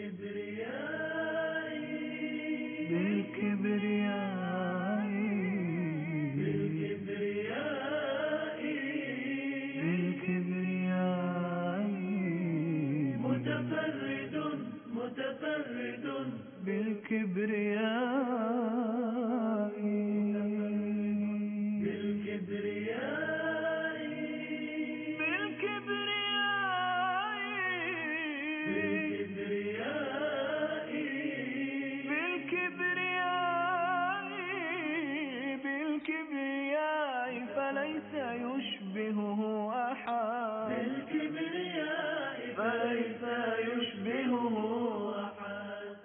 فليس يشبهه أحد. فليس يشبهه أحد.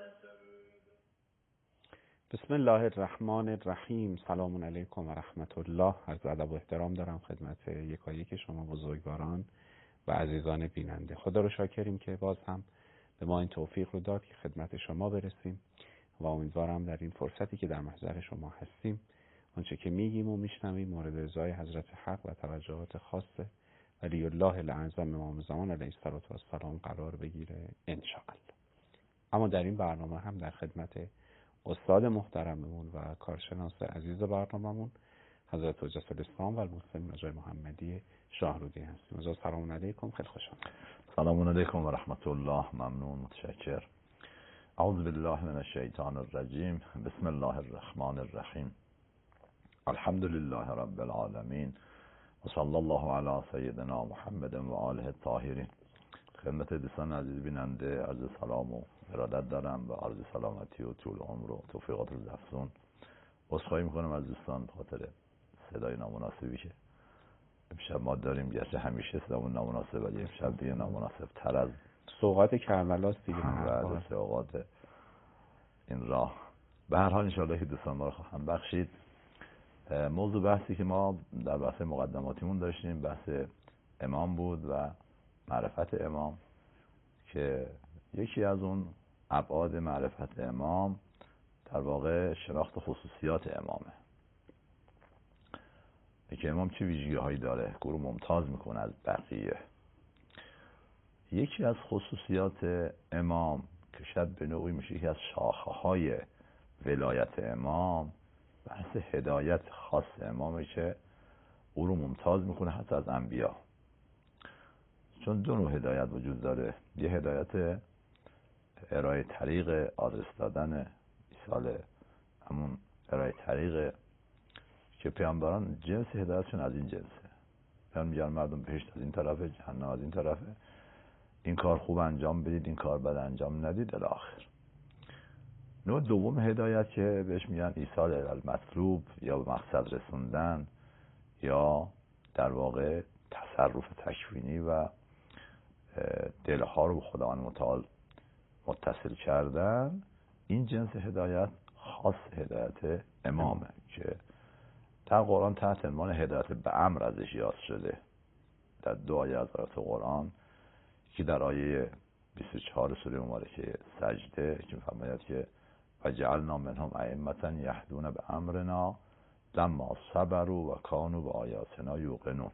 بسم الله الرحمن الرحیم. سلام علیکم و رحمت الله. عرض ادب و احترام دارم خدمت یکایک شما بزرگواران و عزیزان بیننده. خدا رو شاکریم که باز هم به ما این توفیق رو داد که خدمت شما برسیم و امیدوارم در این فرصتی که در محضر شما هستیم آنچه که میگیم و میشنویم مورد رضای حضرت حق و توجهات خاص ولی الله الاعظم امام زمان علیه السلام قرار بگیره انشاءالله. اما در این برنامه هم در خدمت استاد محترممون و کارشناس عزیز برنامه‌مون حضرت حجت الاسلام و المسلمین آقای محمدی شاهرودی هستیم. حضرت سلام علیکم، خیلی خوش آمدید. سلام علیکم و رحمت الله. ممنون، متشکر. اعوذ بالله من الشیطان الرجیم. بسم الله الرحمن الرحیم. الحمد لله رب العالمین و صلی الله علی سیدنا محمد و آله الطاهرین. خدمت دوستان عزیز بیننده عرض سلام و ارادت دارم و عرض سلامتی و طول عمر و توفیقات الافزون. عذرخواهی میکنم از دوستان به خاطر صدای نامناسبی که امشب ما داریم، گرچه همیشه صدامون نامناسب ولی امشب دیگه نامناسب تر از سوغات کربلاست دیگه. بعد سوغات این راه. به هر حال انشاءالله که دوستان ما رو خواهم بخشید. موضوع بحثی که ما در بحث مقدماتیمون داشتیم بحث امام بود و معرفت امام، که یکی از اون ابعاد معرفت امام در واقع شناخت خصوصیات امامه، که امام چه ویژگی هایی داره، گروه ممتاز میکنه از بقیه. یکی از خصوصیات امام که شاید به نوعی میشه یکی از شاخه های ولایت امام، بحث هدایت خاص امامه که او رو ممتاز میکنه حتی از انبیا. چون دو نوع هدایت وجود داره، یه هدایت ارائه طریق، آدرس دادن، مثال همون ارائه طریق که پیامبران جنس هدایتشون از این جنسه، یعنی میگن مردم بهشت از این طرفه، جهنم از این طرفه، این کار خوب انجام بدید، این کار بد انجام ندید الی آخر. نوع دوم هدایت که بهش میگن ایصال المطلوب یا به مقصد رسوندن یا در واقع تصرف تکوینی و دلها رو به خداوند متعال متصل کردن. این جنس هدایت خاص هدایت امامه که در قرآن تحت عنوان هدایت به امر ازش یاد شده در دو آیه از آیات قرآن، که در آیه 24 سوره مبارکه سجده که می‌فرماید که وجعلنا منهم ائمة یهدون بامرنا لما صبروا و کانوا بآیاتنا یوقنون.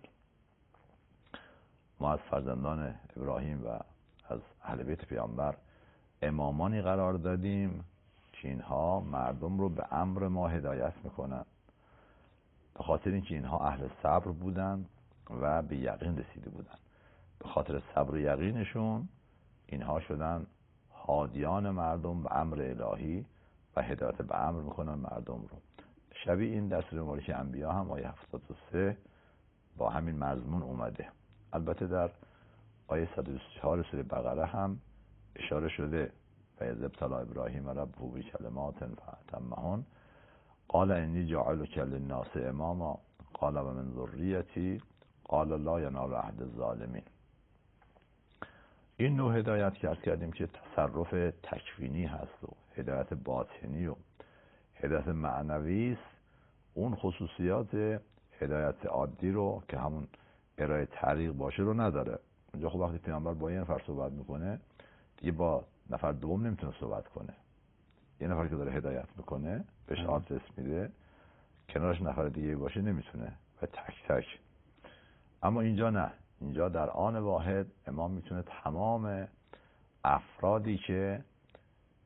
ما از فرزندان ابراهیم و از اهل بیت پیامبر امامانی قرار دادیم که اینها مردم رو به امر ما هدایت میکنن، به خاطر اینکه اینها اهل صبر بودن و به یقین رسیده بودن. به خاطر صبر و یقینشون اینها شدن هادیان مردم به امر الهی و هدایت به امر میکنن مردم رو. شبیه این در سوره مبارکه انبیا هم آیه 73 با همین مضمون اومده. البته در آیه 124 سوره بقره هم اشاره شده و اذ ابتلی ابراهیم ربه بکلمات فاتمهن قال انی جاعلک للناس اماما قال و من ذریتی قال لا ینال عهد الظالمین. این نوع هدایت که عرض کردیم که تصرف تکوینی هست و هدایت باطنی و هدایت معنوی است، اون خصوصیات هدایت عادی رو که همون ارائه طریق باشه رو نداره. اونجا خب وقتی پیامبر با یه نفر صحبت میکنه دیگه با نفر دوم نمیتونه صحبت کنه. یه نفر که داره هدایت میکنه بهش آدرس میده، کنارش نفر دیگه باشه نمیتونه و تک تک. اما اینجا نه، اینجا در آن واحد امام میتونه تمام افرادی که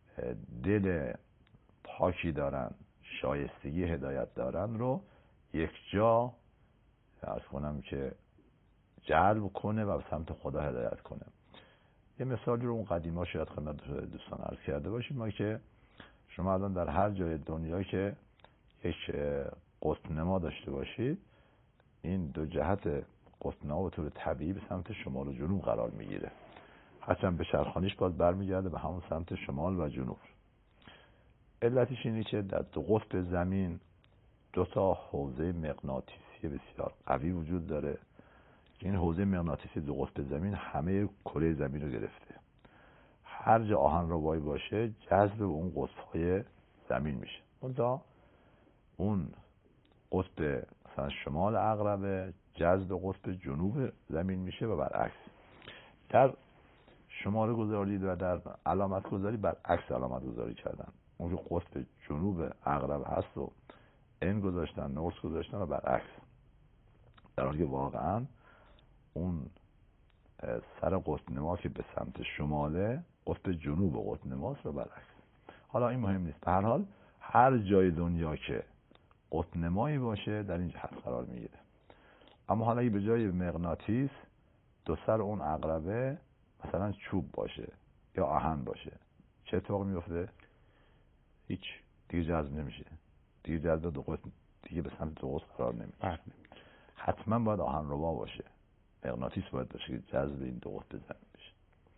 دل پاکی دارن، شایستگی هدایت دارن رو یک جا عرض کنم که جلب کنه و به سمت خدا هدایت کنه. یه مثالی رو اون قدیما شاید خدمت دوستان عرض کرده باشیم، ما که شما الان در هر جای دنیا که یک قطب‌نما داشته باشید، این دو جهت قطب‌نما به طور طبیعی به سمت شمال و جنوب قرار میگیره، هرچند به چرخانیش باز برمیگرده به همون سمت شمال و جنوب. علتش اینه که در دو قطب زمین دو تا حوزه مغناطیسی بسیار قوی وجود داره. این حوزه مغناطیسی دو قطب زمین همه کره زمین رو گرفته. هر جا آهنربایی باشه جذب اون قطب‌های زمین میشه. اون قطب مثلا شمال عقربه جذب قطب جنوب زمین میشه و برعکس. در شماره گذاری و در علامت گذاری برعکس علامت گذاری کردن. اون قطب جنوب عقرب هست و این گذاشتن، نورس گذاشتن و برعکس، در حالی که واقعا اون سر قطب نما که به سمت شماله قطب جنوب قطب نماست و برعکس. حالا این مهم نیست. به هر حال هر جای دنیا که قطب نمایی باشه در این جهت قرار میگیره. اما حالا اگه به جای مغناطیس دو سر اون عقربه مثلا چوب باشه یا آهن باشه، چه اتفاقی میفته؟ هیچ، دیگه جذب نمیشه. دیگه جذب دو قطب دیگه به سمت دو قطب قرار نمیگیره. حتما باید آهنربا باشه، مغناطیس باید باشه که جذب این دو قطب زمین بشه.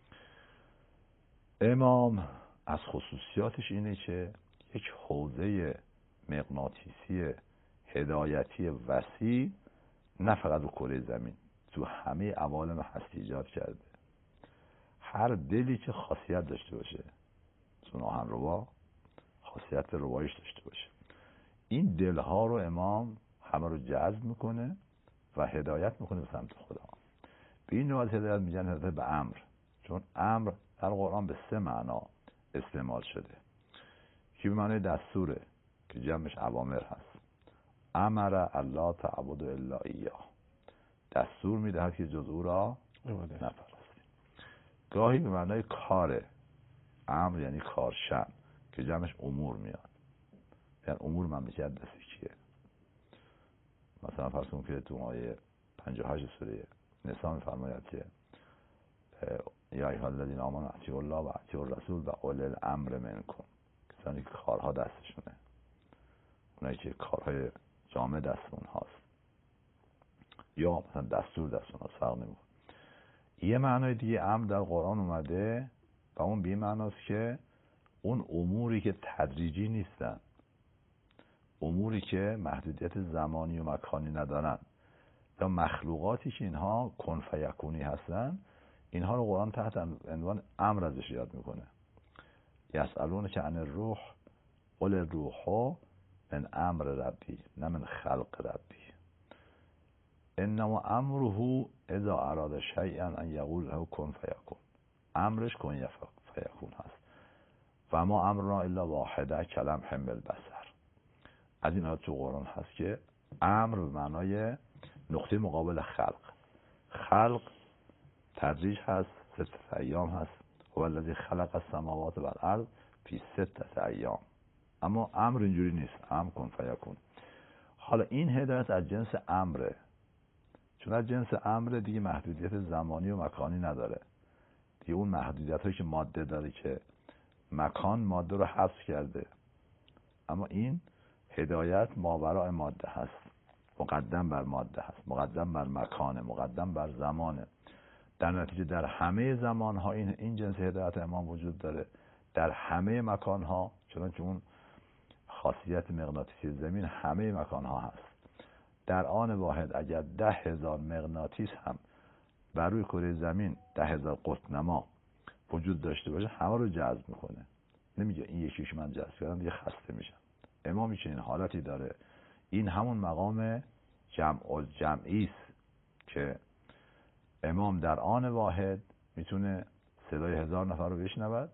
امام از خصوصیاتش اینه که یک حوزه مغناطیسی هدایتی وسیع نه فقط رو کره زمین، تو همه عوالم هستی ایجاد کرده. هر دلی که خاصیت داشته باشه، چون آهنربا خاصیت ربایش داشته باشه، این دلها رو امام همه رو جذب میکنه و هدایت میکنه به سمت خدا. به این نوع هدایت میگن هدایت به امر، چون امر در قرآن به 3 معنا استعمال شده. که به معنای دستوره که جمعش اوامر هست. امر الله تعبد الا ایاه، دستور میدهد که جز او را نپرستید. گاهی به معنای کاره، امر یعنی کارشن که جمعش امور میاد، یعنی امور مملکت دست کیه. مثلا فرض کنید که تو آیه 58 سوره نساء میفرماید که یا ایها الذین آمنوا اطیعوا الله و اطیعوا الرسول و اولی الامر منکم، کسانی که کارها دستشونه، اونایی که کارهای جامع دست اونهاست، یا مثلا دستور دست اونهاست، فرق نمیکنه. یه معنای دیگه امر در قرآن اومده و اون به معناست که اون اموری که تدریجی نیستن، اموری که محدودیت زمانی و مکانی ندارن، یا مخلوقاتی که اینها کن فیکونی هستن، اینها رو قرآن تحت عنوان امر ازش یاد میکنه. یسألونک عن الروح قل الروح من امر ربی نه من خلق ربی انما امره اذا اراد شیئا ان یقول له کن فیکون. امرش کن فیکون هست. و ما امرنا الا واحده کلمح بالبصر. از این آیات تو قرآن هست که امر به معنای نقطه مقابل خلق. خلق تدریج هست، 6 ایام هست، هو الذی خلق السماوات و الارض فی 6 ایام. اما امر اینجوری نیست، امر کن فیکون. حالا این هدایت از جنس امره، چون از جنس امره دیگه محدودیت زمانی و مکانی نداره. دیگه اون محدودیت هایی که ماده داره که مکان ماده رو حبس کرده، اما این هدایت ماوراء ماده هست، مقدم بر ماده هست، مقدم بر مکانه، مقدم بر زمانه. در نتیجه در همه زمانها این جنس هدایت امام وجود داره، در همه مکانها، چون اون خاصیت مغناطیسی زمین همه مکانها هست. در آن واحد اگر 10,000 مغناطیس هم بر روی کره زمین 10,000 قطب نما وجود داشته باشه، همه رو جذب میکنه. نمیگه این یکیش من جذب کردم دیگه خسته میشم. امامی چنین حالتی داره. این همون مقام جمعی است که امام در آن واحد میتونه صدای 1000 نفر رو بشنود،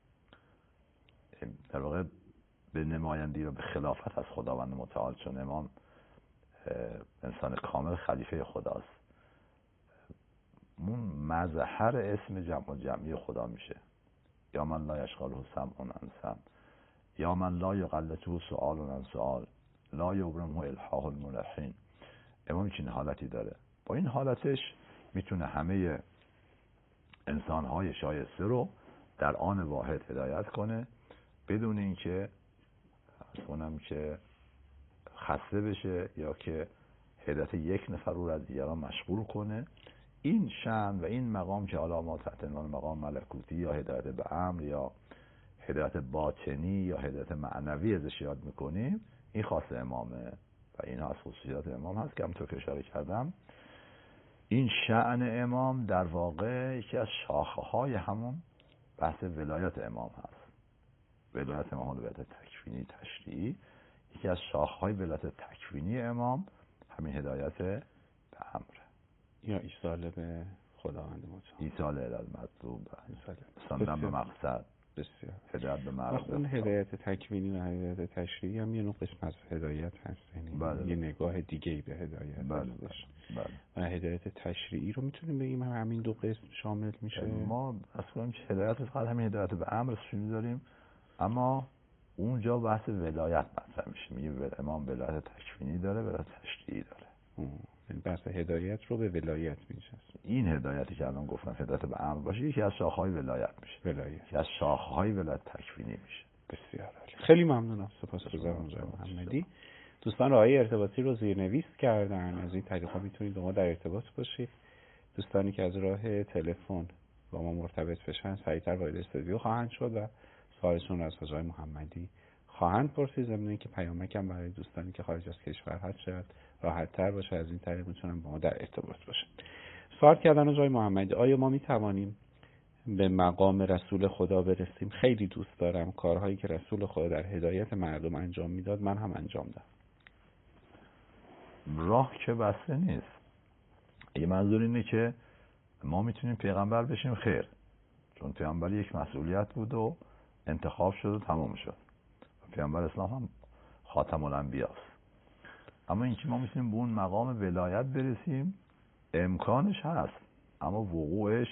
در واقع به نمایندگی و به خلافت از خداوند متعال، چون امام انسان کامل خلیفه خداست. اون مظهر اسم جمعی خدا میشه. یا من لا یشغله سمع عن سمع، یا من لا یغلطه سؤال عن سؤال، لا یبرمه الحاح الملحین. امام چنین حالتی داره. با این حالتش میتونه همه انسانهای شایسته رو در آن واحد هدایت کنه بدون اینکه اصلا که خسته بشه یا که هدایت یک نفر رو از دیگران مشغول کنه. این شأن و این مقام که حالا ما تحت عنوان مقام ملکوتی یا هدایت به امر یا هدایت باطنی یا هدایت معنوی ازش یاد میکنیم، این خاص امامه و این از خصوصیات امام هست که همونطور که اشاره کردم این شأن امام در واقع یکی از شاخه‌های همون بحث ولایت امام هست. ولایت امام، ولایت تکوینی تشریعی، یکی از شاخه‌های ولایت تکوینی امام همین هدایت به امر یا ایصال به خداوند متعال، ایصال الی المطلوب، رساندن به مقصد، بسیار هدایت به مرد. اون هدایت تکوینی و هدایت تشریعی هم یه نوع قسم از هدایت هست، یعنی بله. یه نگاه دیگه‌ای به هدایت هستش. بله. و هدایت تشریعی رو میتونیم بگیم همین دو قسم شامل میشه. ما اصلا که هدایت فقط همین هدایت به امر سنی داریم، اما اونجا بحث ولایت مطرح میشه. میگه امام ولایت تکوینی داره، ولایت تشریعی داره. این بحث هدایت رو به ولایت میشه. این هدایتی که الان گفتم هدایت به امر باشه یکی از شاخه‌های ولایت میشه. ولایت یکی از شاخه‌های ولایت تکوینی میشه. بسیار عالی. خیلی ممنونم. سپاسگزارم آقای محمدی. دوستان راههای ارتباطی رو زیرنویس کردن، از این طریقا میتونید با ما در ارتباط باشید. دوستانی که از راه تلفن با ما مرتبط بشن سریعتر وارد استودیو خواهند شد و سوالشون رو از آقای محمدی خواهند پرسید. ضمن اینکه پیامکم برای دوستانی که خارج از کشور هست شاید راحت تر باشه، از این طریق میتونن با ما در ارتباط باشن. سوال کردن آقای محمدی: آیا ما میتوانیم به مقام رسول خدا برسیم؟ خیلی دوست دارم کارهایی که رسول خدا در هدایت مردم انجام میداد من هم انجام دادم. راه که بسته نیست. اگه منظور اینه که ما میتونیم پیغمبر بشیم، خیر، چون پیغمبر یک مسئولیت بود و انتخاب شد و تمام شد. پیغمبر اسلام هم خاتم الانبیاست. اما اینکه ما میتونیم به اون مقام ولایت برسیم امکانش هست، اما وقوعش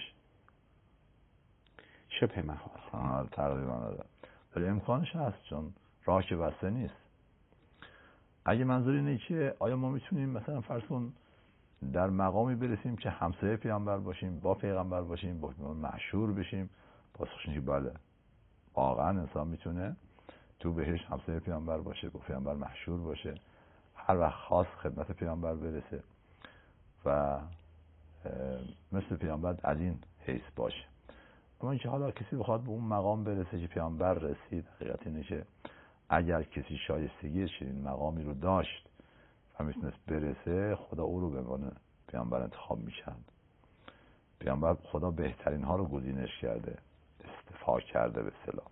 شبه محال. تقریبا نداره، ولی امکانش هست چون راه که بسته نیست. اگه منظور اینه که آیا ما میتونیم مثلا فرض کن در مقامی برسیم که همسایه پیامبر باشیم، با پیغمبر باشیم، با مشهور بشیم، پاسخش اینه که بله، واقعا انسان میتونه تو بهش همسایه پیامبر باشه، با پیامبر مشهور باشه، هر وقت خاص خدمت پیامبر برسه و مثل پیامبر از این حیث باشه. اما اینکه حالا کسی بخواد به اون مقام برسه که پیامبر رسید، حقیقت اینه که اگر کسی شایستگی چنین مقامی رو داشت و میتونست برسه، خدا او رو به عنوان پیامبر انتخاب میکرد. پیامبر خدا بهترین ها رو گزینش کرده، استفاده کرده به اصطلاح.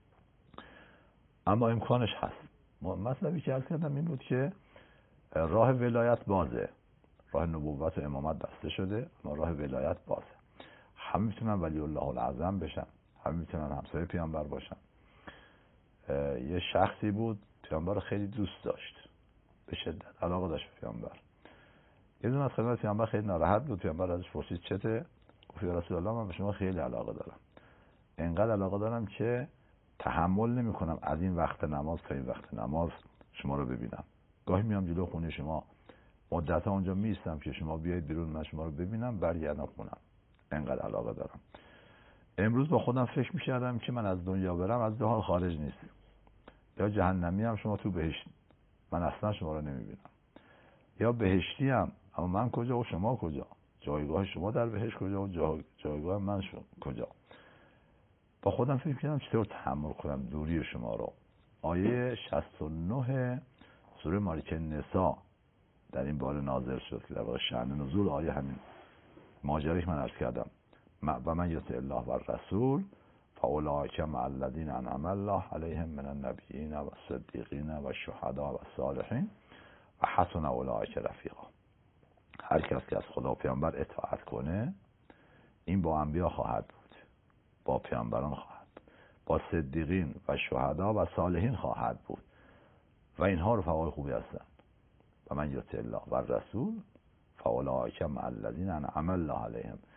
اما امکانش هست. مطلبی که عرض کردم این بود که راه ولایت بازه، راه نبوت و امامت بسته شده، اما راه ولایت بازه. همه میتونن ولی الله الاعظم بشن، همه میتونن همسایه پیامبر باشن. یه شخصی بود پیامبر رو خیلی دوست داشت، به شدت علاقه داشت به پیامبر. یه دونه از خدمت پیامبر خیلی ناراحت بود. پیامبر ازش پرسید چته؟ گفت یا رسول الله من به شما خیلی علاقه دارم، انقدر علاقه دارم که تحمل نمی‌کنم از این وقت نماز تا این وقت نماز شما رو ببینم. گاهی میام جلو خونه شما، مدت‌ها اونجا میستم که شما بیایید بیرون، من شما رو ببینم برگردم خونم. انقدر علاقه دارم. امروز با خودم فکر می‌کردم که من از دنیا برم، از دو حال خارج نیست. یا جهنمی هم شما تو بهشت، من اصلا شما رو نمی‌بینم. یا بهشتی هم، اما من کجا و شما کجا؟ جایگاه شما در بهشت کجا و جایگاه من کجا؟ با خودم فکر کردم چطور تحمل کنم دوری شما رو. آیه 69 سوره مارکه نساء در این باره نازل شد که در واقع شأن نزول آیه همین ماجرایی که من عرض کردم. و من یطع الله و الرسول فاولئک مع الذین انعم الله علیهم من النبیین و الصدیقین و الشهداء و الصالحین و حسن اولئک رفیقا. هر کس که از خدا و پیامبر اطاعت کنه این با انبیا خواهد بود، با پیامبران خواهد بود، با صدیقین و شهدا و صالحین خواهد بود و اینها رفقای خوبی هستند. و من یطع الله و الرسول فاولئک مع الذین انعم الله علیهم.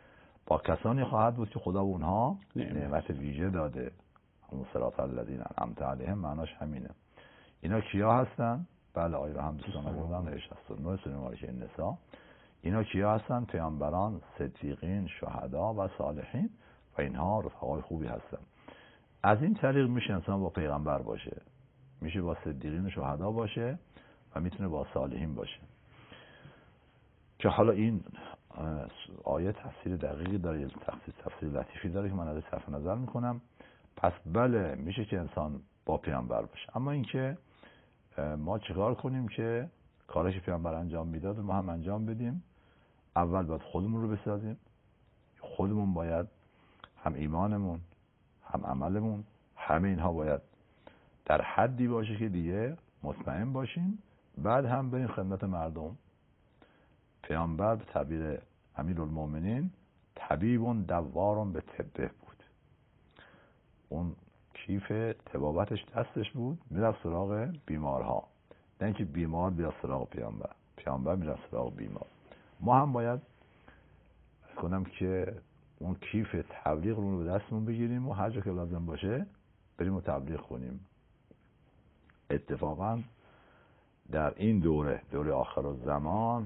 با کسانی خواهد بود که خدا به اونها نعمت ویژه داده. همون صراط الذین انعمت علیهم معناش همینه. اینا کیا هستن؟ بله آیه رو هم دوستان آوردن 69 سوره مبارکه النساء. اینا کیا هستن؟ پیامبران، صدیقین، شهدا و صالحین و اینها رفقای خوبی هستن. از این طریق میشه انسان با پیغمبر باشه، میشه با صدیقین و شهدا باشه و میتونه با صالحین باشه. که حالا این آیه تفسیر دقیقی داره، تفسیر لطیفی داره که من ازش صرف نظر میکنم. پس بله میشه که انسان با پیامبر باشه، اما اینکه ما چیکار کنیم که کارش پیامبر انجام میداد ما هم انجام بدیم. اول باید خودمون رو بسازیم، خودمون باید هم ایمانمون هم عملمون همه اینها باید در حدی باشه که دیگه مطمئن باشیم، بعد هم بریم خدمت مردم. پیامبر به تعبیر امیرالمومنین طبیب دوار به طبه بود. اون کیف طبابتش دستش بود، میرفت سراغ بیمارها، نه اینکه بیمار بیاد سراغ پیامبر، پیامبر میرفت سراغ بیمار. ما هم باید کنم که اون کیف تبلیغ رو به دستمون بگیریم و هر جا که لازم باشه بریم و تبلیغ کنیم. اتفاقا در این دوره آخر الزمان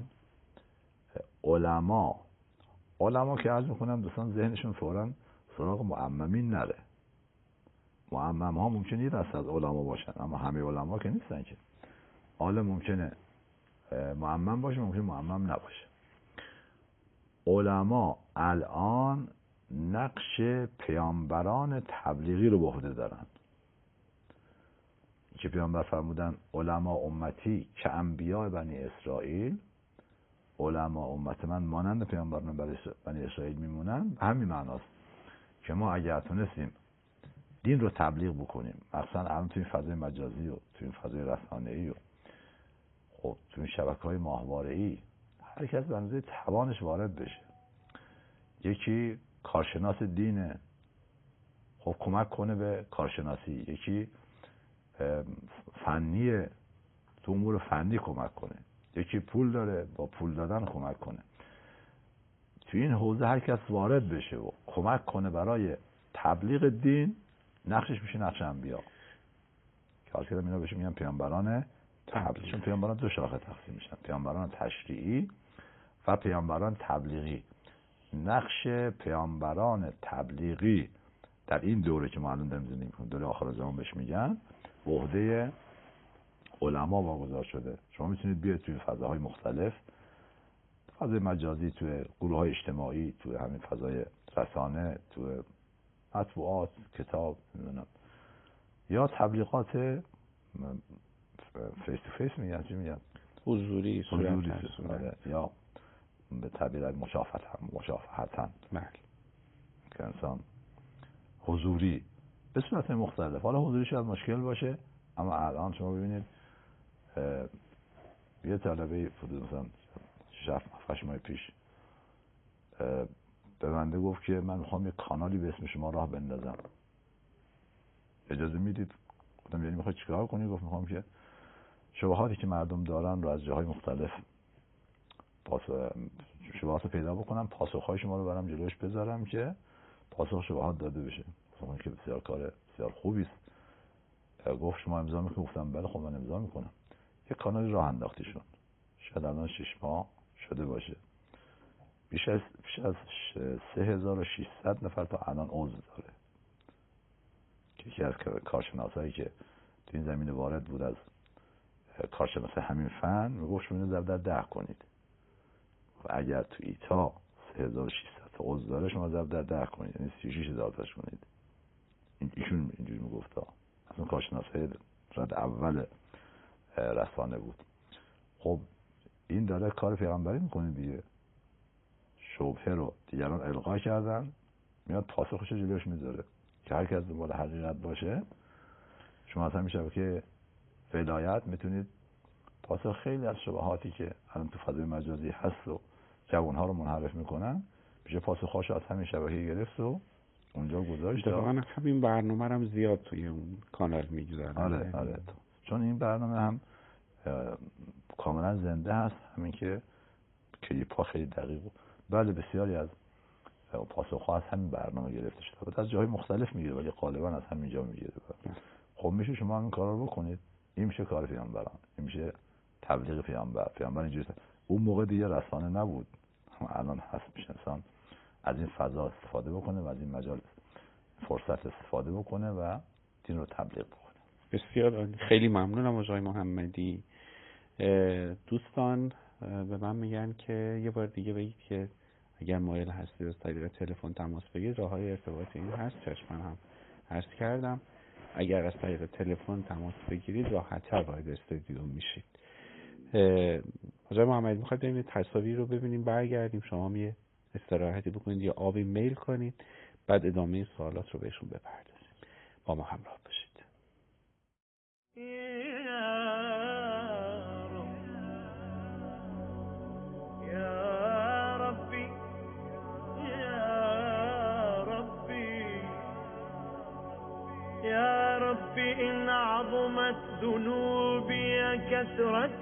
علما که عرض میکنم دوستان ذهنشون فوراً سراغ معممین نره. معمم ها ممکنه یه دست از علما باشن، اما همه علما که نیستن که. عالم ممکنه معمم باشه، ممکنه معمم نباشه. علما الان نقش پیامبران تبلیغی رو به عهده دارن که پیامبر فرمودن علما امتی که انبیاء بنی اسرائیل، علما امت من مانند پیامبران بنی اسرائیل میمونن. به همین معناست که ما اگر تونستیم دین رو تبلیغ بکنیم، مثلا الان تو این فضای مجازی و تو این فضای رسانه‌ای و خب تو این شبکه‌های ماهواره‌ای هر کس به اندازه توانش وارد بشه. یکی کارشناس دینه، خب کمک کنه به کارشناسی. یکی فنیه، تو امور فنی کمک کنه. یکی پول داره، با پول دادن کمک کنه. تو این حوزه هر کس وارد بشه و کمک کنه برای تبلیغ دین، نقشش میشه نقش انبیا. که حال کردم اینا بهش میگن پیامبران تبلیغی. چون پیامبران دو شاخه تقسیم میشن، پیامبران تشریعی و پیامبران تبلیغی. نقش پیامبران تبلیغی در این دوره که ما الان داریم زندگی می‌کنیم، دوره آخر زمان بهش میگن، به عهده علما واگذار شده. شما میتونید بیاید توی فضاهای مختلف، فضای مجازی، توی گروه‌های اجتماعی، توی همین فضای رسانه، توی مطبوعات، کتاب، نمیدونم، یا تبلیغات فیس تو فیس میگن، چی میگن، حضوری یا به تعبیر مشافهتن که انسان حضوری به صورت مختلف. حالا حضوری شاید مشکل باشه، اما الان شما ببینید یه طلبه حدود مثلا 6-7 ماه پیش به بنده گفت که من میخوام یه کانالی به اسم شما راه بندازم، اجازه میدید؟ گفتم یعنی میخوای چیکار کنی؟ گفت میخوام که شبهاتی که مردم دارن رو از جاهای مختلف شبهات رو پیدا بکنم، پاسخهای شما رو برام جلوش بذارم که پاسخ شبهات داده بشه. گفتم که بسیار کار بسیار خوبی است. گفت شما امضا میکنید؟ گفتم بله خب من امضا میکنم. یه کانالی راه انداخته شد، شاید الان 6 ماه شده باشه. بیش از 3600 نفر تا الان عضو داره. که یکی از کارشناسایی که تو این زمینه وارد بود، از کارشناس همین فن، میگفت شما اینو ضرب در 10 کنید و اگر تو ایتا 3600 تا عضو داره شما ضرب در 10 کنید، یعنی 36000 تاش کنید. ایشون اینجوری میگفت. اصلا کارشناسای رد اول رسانه بود. خب این داره کار پیغمبری میکنه دیگه. شبهه رو دیگران القا کردن، میاد پاسخش رو جلوش میذاره که هر کس دنبال حقیقت باشه. شما اصلا میشه که ولایت میتونید پاسخ خیلی از شبهاتی که الان تو فضای مجازی هست و جوانها رو منحرف میکنن، میشه پاسخاشو از همین شبکه گرفت و اونجا گذاشت. اتفاقا همین برنامه هم زیاد توی اون کانال میگذارن. آره. چون این برنامه هم کاملا زنده هست، همین که کلیپ ها خیلی دقیق بود. بله بسیاری از پاسخ از همین برنامه گرفته شده. البته از جای مختلف میگیره ولی غالبا از همینجا میگیره. خب میشه شما همین کارا رو بکنید. این میشه کار پیامبران، این میشه تبلیغ پیامبر. پیامبر اینجوری اون موقع دیگه رسانه نبود، الان هست. میشه انسان از این فضا استفاده بکنه و از این مجال فرصت استفاده بکنه و دین رو تبلیغ بکنه. بسیار خیلی ممنونم آقای محمدی. دوستان به من میگن که یه بار دیگه بگید که اگر مایل هستید از طریق تلفن تماس بگیرید، راههای ارتباط این هست، چشمن هم عرض کردم. اگر از طریق تلفن تماس بگیرید راحت‌تر وارد استودیو میشید. آقای محمدی میخواید بریم تصاویر رو ببینیم برگردیم، شما یه استراحتی بکنید یا آبی میل کنید، بعد ادامه سوالات رو بهشون بپردازیم. با ما همراه باشید. يا ربي إن عظمت ذنوبي كثرة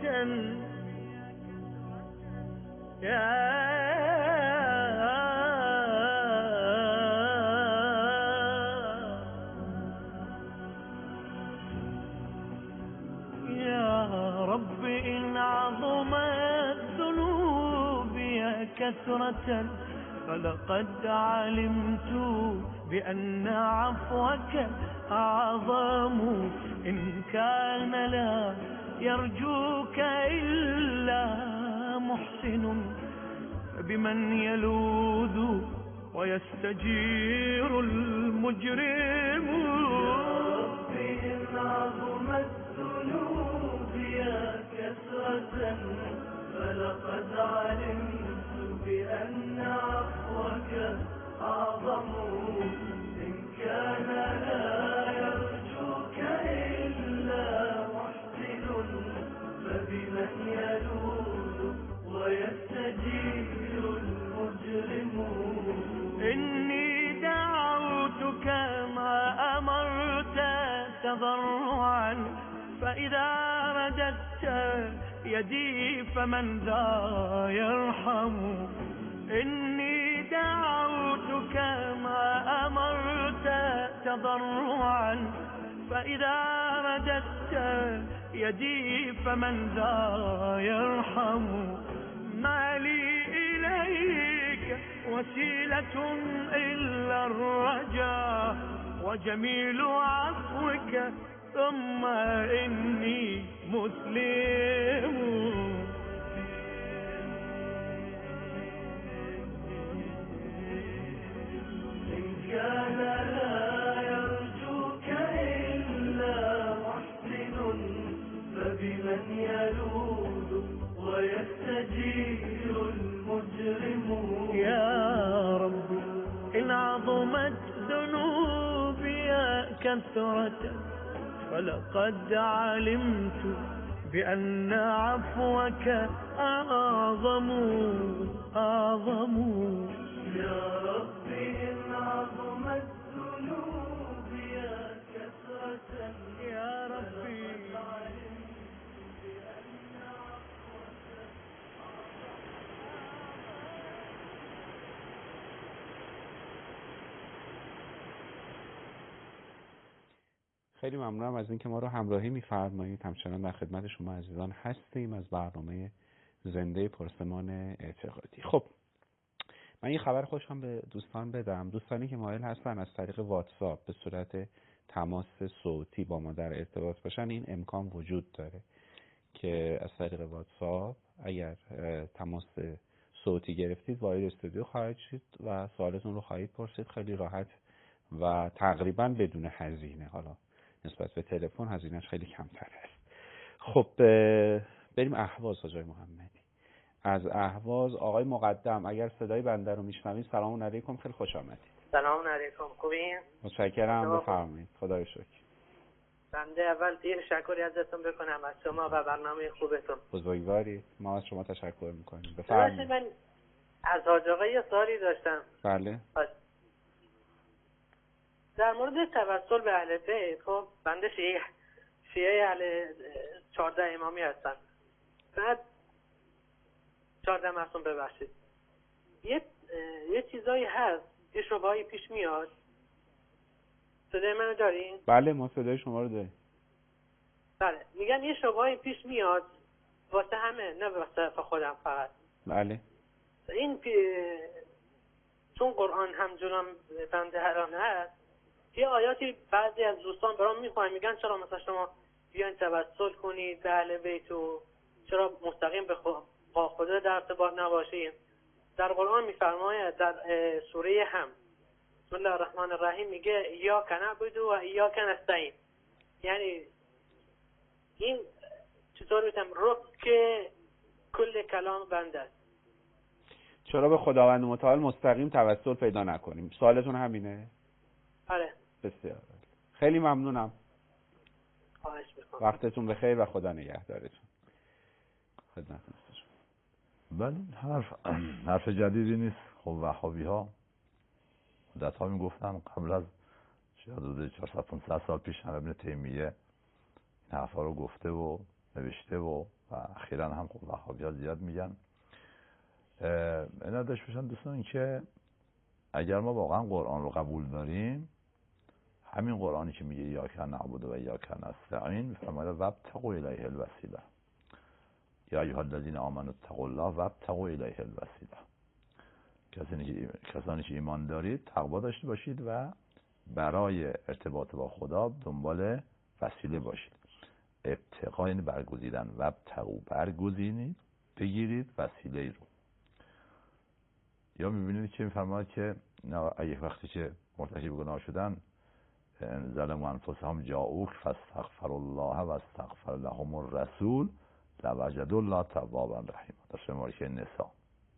يا ربي إن عظمت ذنوبي كثرة فلقد علمت بأن عفوك أعظم إن كان لا يرجوك إلا محسن بمن يلوذ ويستجير المجرم. يا ربي إن عظمت ذنوبي كثرة فلقد علمت بأن عفوك أعظم إن كان لا يرجوك إلا محسن فبمن يلوذ ويستجير المجرم. إني دعوتك ما أمرت تضرعا فإذا رددت يدي فمن ذا يرحم. إني دعوتك ما أمرت تضرعا فإذا رددت يدي فمن ذا يرحم. ما لي إليك وسيلة إلا الرجاء وجميل عفوك ثم إني مسلم. كان لا يرجوك إلا محسن فبمن يلوذ ويستجير المجرم. يا رب إن عظمت ذنوبي كثرة فلقد علمت بأن عفوك أعظم. يا ربي إن عظمت ذنوبي كثرة يا ربي خیلی ممنونم از اینکه ما رو همراهی می‌فرمایید. همچنان در خدمت شما عزیزان هستیم از برنامه زنده پرسمان اعتقادی. خب من یه خبر خوشم به دوستان بدم. دوستانی که مایل هستن از طریق واتساپ به صورت تماس صوتی با ما در ارتباط باشن، این امکان وجود داره که از طریق واتساپ اگر تماس صوتی گرفتید وارد استودیو خواهید شد و سوالتون رو خواهید پرسید. خیلی راحت و تقریبا بدون هزینه. حالا نسبت به تلفن هزینه‌اش خیلی کمتر است. خب بریم اهواز. آقای محمدی از اهواز. آقای مقدم اگر صدای بنده رو میشنوید سلام علیکم، خیلی خوش آمدید. سلام علیکم، خوبین؟ متشکرم، بفرمایید. خدای شکر. بنده اول یه تشکری ازتون بکنم از شما و برنامه خوبتون. بزرگوارید، ما از شما تشکر میکنیم. بفرمایید. من از حاج آقا یه سوالی داشتم. بله. در مورد توسل به اهل بیت، خب بنده شیعه اهل 14 امامی هستم. بعد 14 معصوم ببخشید. یه یه چیزایی هست، یه شبهایی پیش میاد. صدای منو دارین؟ بله ما صدای شما رو داریم. بله، میگم یه شبهایی پیش میاد واسه همه، نه واسه خودم فقط. بله این چون قرآن همچنان بنده هران هست، یه آیاتی بعضی از دوستان برام میخوان، میگن چرا مثلا شما بیاین توسل کنید به اهل بیت و چرا مستقیم با خدا در ارتباط نباشید. در قرآن میفرماید در سوره هم بسم الله الرحمن الرحیم میگه ایاک نعبد و ایاک نستعین. یعنی این چطور بگم ربط کل کلام بنده است. چرا به خداوند متعال مستقیم توسل پیدا نکنیم؟ سوالتون همینه؟ آره. بسیار خیلی ممنونم. خواهش میکنم. وقتتون بخیر و خدا نگهدارتون. خدمتتون هستم. بله حرف جدیدی نیست. خب وهابی ها مدت ها میگفتن، قبل از شاید حدود 400-500 سال پیش هم ابن تیمیه این حرفا رو گفته و نوشته و اخیرا هم خب وهابی ها زیاد میگن. اینا داشت بشن دوستان که اگر ما واقعا قرآن رو قبول داریم، همین قرآنی که میگه ایاک نعبد و ایاک نستعین میفرماید وابتغوا الیه الوسیله یا ایها الذین آمنوا اتقوا الله وابتغوا الیه الوسیله. کسانی که ایمان دارید تقوا داشته باشید و برای ارتباط با خدا دنبال وسیله باشید. ابتغا یعنی برگزیدن، وابتغوا برگزینید، بگیرید وسیله رو. یا میبینید که میفرماید که اگه وقتی که مرتکب گناه شدن ظلموا انفسهم جاءوک فاستغفر الله و استغفر لهم الرسول لوجدوا الله توابا رحیما. در سوره که نساء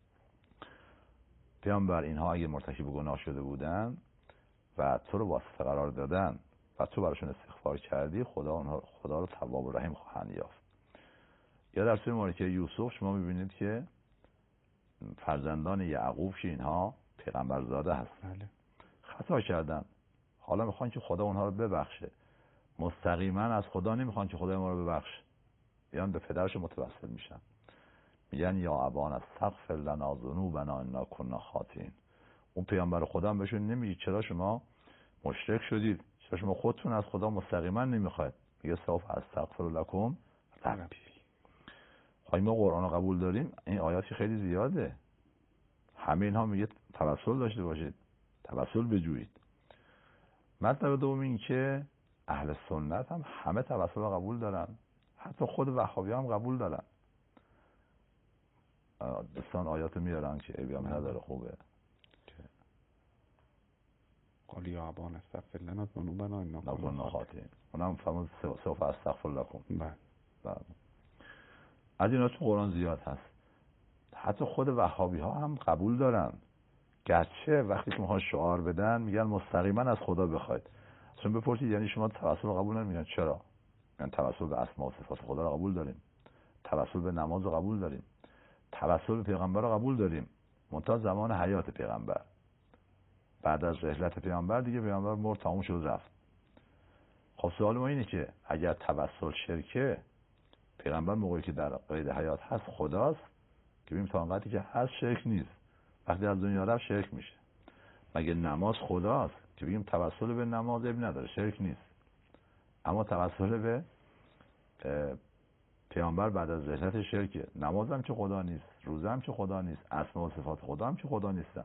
پیامبر اینها اگه مرتکب گناه شده بودن و تو رو واسطه قرار دادن و تو براشون استغفار کردی، خدا رو تواب و رحیم خواهند یافت. یا در سوره که یوسف شما میبینید که فرزندان یعقوب که اینها پیغمبر زاده هستن خطا کردن، حالا میخوان که خدا اونها رو ببخشه. مستقیما از خدا نمیخوان که خدا ما رو ببخشه، بیان به پدرش متوسل میشن، میگن یا ابانا استغفر لنا ذنوبنا انا كنا خاطئین. اون پیامبر خدا هم بهشون نمیگه چرا شما مشرک شدید، چرا شما خودتون از خدا مستقیما نمیخواید، میگه سوف استغفر لکم ربی. خواهی ما قرآن رو قبول داریم، این آیاتی خیلی زیاده، همه اینها میگه توسل داشته باشید، توسل بجویید. مطلب دوم این که اهل سنت هم همه توسل رو قبول دارن، حتی خود وهابی هم قبول دارن. دوستان آیات میارن که عیبی هم نداره، خوبه. قال یا ابانا استغفر لنا ذنوبنا انا كنا خاطئین. اونم فرمود سوف استغفر لكم. بله. از اینا تو قرآن زیاد هست. حتی خود وهابی ها هم قبول دارن، گرچه وقتی که میخوان شعار بدن میگن مستقیما از خدا بخواید. چون بپرسید یعنی شما توسل قبول نمیگن؟ چرا؟ یعنی توسل به اسماء و صفات خدا رو قبول داریم، توسل به نماز رو قبول داریم، توسل به پیغمبر رو قبول داریم، منتها زمان حیات پیغمبر. بعد از رحلت پیغمبر دیگه پیغمبر مرد، تموم شد رفت. خب سوال ما اینه که اگر توسل شرکه، پیغمبر موقعی که در قید حیات هست خداست که ببینیم تا انقدری که هست شرک نیست، وقتی از دنیا رفت شرک میشه. مگه نماز خداست که بگیم توسل به نماز اب نداره، شرک نیست. اما توسل به پیامبر بعد از رحلت شرکه. نماز هم که خدا نیست، روزه هم که خدا نیست، اسماء و صفات خدا هم که خدا نیستن.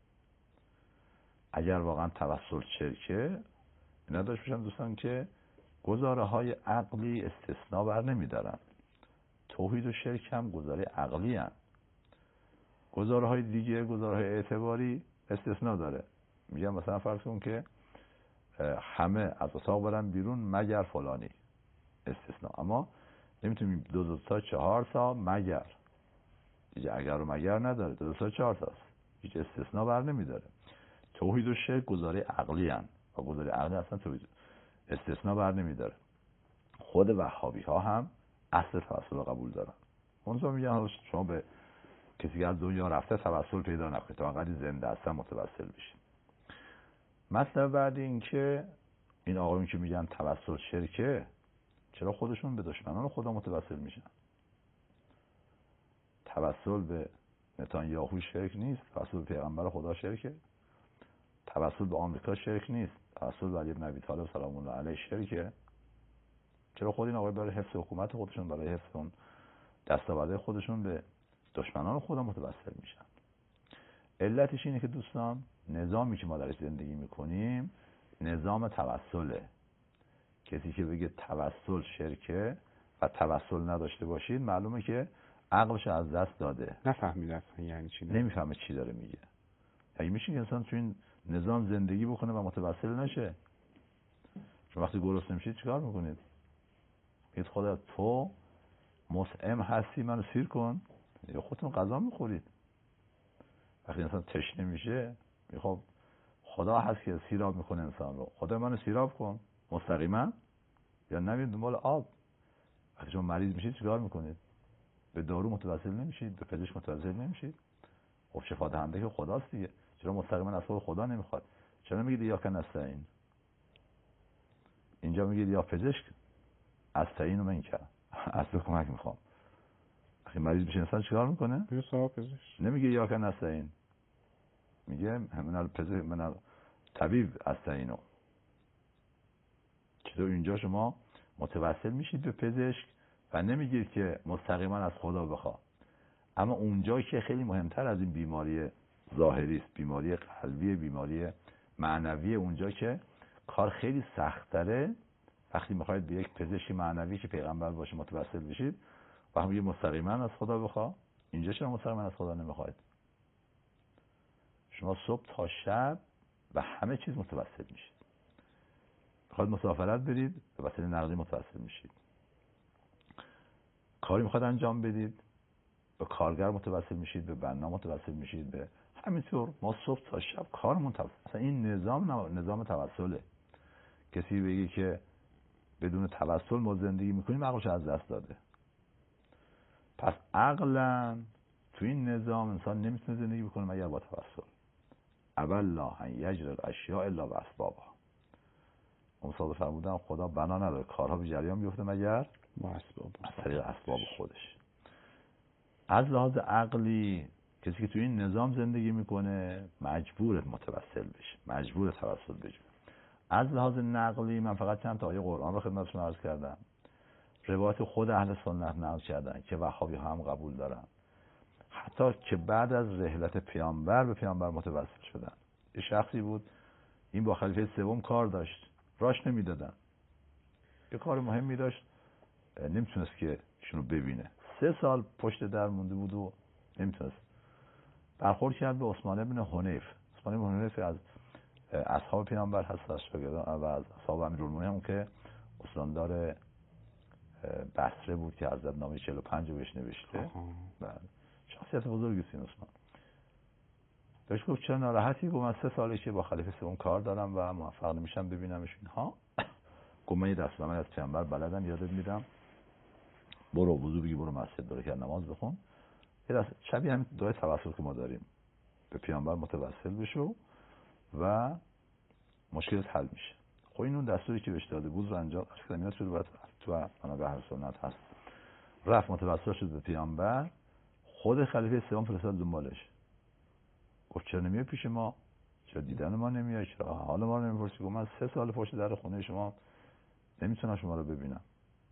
اگر واقعا توسل شرکه، اینا داشت بشن دوستان که گزاره های عقلی استثناء بر نمیدارن. توحید و شرک هم گزاره عقلی هن. گزاره های دیگه، گزاره های اعتباری استثناء داره. میگم مثلا فرض کن که همه از اتاق برن بیرون مگر فلانی، استثناء. اما نمیتونیم 2 تا 4 تا مگر، دیگه اگر و مگر نداره، 2 تا 4 تاست، هیچ استثناء بر نمیداره. توحید و شرک گزاره عقلی هن و گزاره عقلی اصلا توحید استثناء بر نمیداره. خود وهابی ها هم اصل توسل رو قبول دارن. اونجا میگن شما به کسی که از دنیا رفته توسل پیدا نکنید، تا انقدر زنده هستن متوسل بشید. مطلب بعدی این که این آقایون که میگن توسل شرکه، چرا خودشون به دشمنان خدا متوسل میشن؟ توسل به نتانیاهو شرک نیست، توسل به پیغمبر خدا شرکه. توسل به آمریکا شرک نیست، توسل به علی بن ابی طالب سلام الله علیه شرکه. چرا خود این آقای برای حفظ حکومت خودشون، برای حفظ اون دستاوردهای خودشون به دشمنان خدا متوسل میشن؟ علتش اینه که دوستان نظامی که ما درش زندگی میکنیم نظام توسله. کسی که بگه توسل شرکه و توسل نداشته باشید معلومه که عقلش از دست داده. نفهمید یعنی چی؟ نمیفهمه چی داره میگه. یعنی میشه که انسان تو این نظام زندگی بکنه و متوسل نشه. چون وقتی گرسنه میشید چیکار میکنید؟ میگید خدا تو مطعم هستی منو سیر کن، یا خودتون غذا میخورید. وقتی انسان تشنه میشه میخواد خدا هست که سیراب میکنه انسان رو، خدا منو سیراب کن مستقیما، یا نمیدونم دنبال آب. وقتی شما مریض میشید چیکار میکنید؟ به دارو متوسل نمیشید، به پزشک متوسل نمیشید. خب شفا دهنده که خداست دیگه، چرا مستقیما از خود خدا نمیخواد؟ چرا میگید یا کن استعین؟ اینجا میگید یا پزشک استعین و من کرد از تو کمک میخوام. وقتی مریض میشه انسان چیکار میکنه؟ میره سراغ پزشک. نمیگه یا کن استعین، میگه من پزشک، من طبیب استعینو. چطور اینجا شما متوسل میشید به پزشک و نمیگید که مستقیما از خدا بخوا. اما اونجا که خیلی مهمتر از این بیماری ظاهری است، بیماری قلبی، بیماری معنوی، اونجا که کار خیلی سخت‌تره. وقتی میخواید به یک پزشک معنوی که پیغمبر باشه متوسل بشید و هم میگه مستقیما از خدا بخوا. اینجا چرا مستقیما از خدا نمیخواید؟ شما صبح تا شب و همه چیز متوسل میشید. میخواید مسافرت برید به وسیله نقدی متوسل میشید. کاری میخواید انجام بدید به کارگر متوسل میشید، به بنا متوسل میشید، به همینطور ما صبح تا شب کارمون توسل. اصلا این نظام توسله. کسی بگه که بدون توسل ما زندگی میکنیم عقلش از دست داده. پس عقلا تو این نظام انسان نمیتونه زندگی بکنه مگر با توسل. اول لا ان یجری الاشیاء الا باسبابها. مصادف فرمودن خدا بنا نداره کارها به جریان بیفته مگر با اسباب، از طریق اسباب خودش. از لحاظ عقلی کسی که تو این نظام زندگی میکنه مجبور متوسل بشه، مجبور توسل بشه. از لحاظ نقلی من فقط چند تا آیه قرآن رو خدمتتون عرض کردم. روایت خود اهل سنت نقل کردن که وهابی هم قبول دارن، حتی که بعد از رحلت پیامبر به پیامبر متوسل شدن. یه شخصی بود این با خلیفه سوم کار داشت، راش نمیدادن، یه کار مهمی داشت نمیتونست که ایشونو ببینه. 3 سال پشت در مونده بود و نمیتونست. برخورد کرد به عثمان بن حنیف. عثمان بن حنیف از اصحاب پیامبر هست، از شاگردان و از اصحاب امیرالمومنین، هم که استاندار بصره بود که حضرت نامه 45 بهش نوشته. بله شخصیت بزرگی است این عثمان. بهش گفت چرا ناراحتی؟ گفت من 3 ساله که با خلیفه سوم کار دارم و موفق نمیشم ببینمش. اینها گفت من یه دستورالعمل از پیامبر بلدم، یادت میدم، برو وضو بگیر، برو مسجد، برو که نماز بخون. یه دست شبیه همین دعای توسل که ما داریم، به پیامبر متوسل بشو و مشکلت حل میشه. خب این اون دستوری که بهش داده بود رو انجام کردن. تو منابع اهل سنت هست. رفت متوسل شد به پیامبر. خود خلیفه سوم فرستاد دنبالش. گفت چرا نمیای پیش ما؟ چرا دیدن ما نمیای؟ چرا حال ما رو نمیپرسی؟ گفت من 3 سال پشت در خونه شما نمیتونم شما رو ببینم.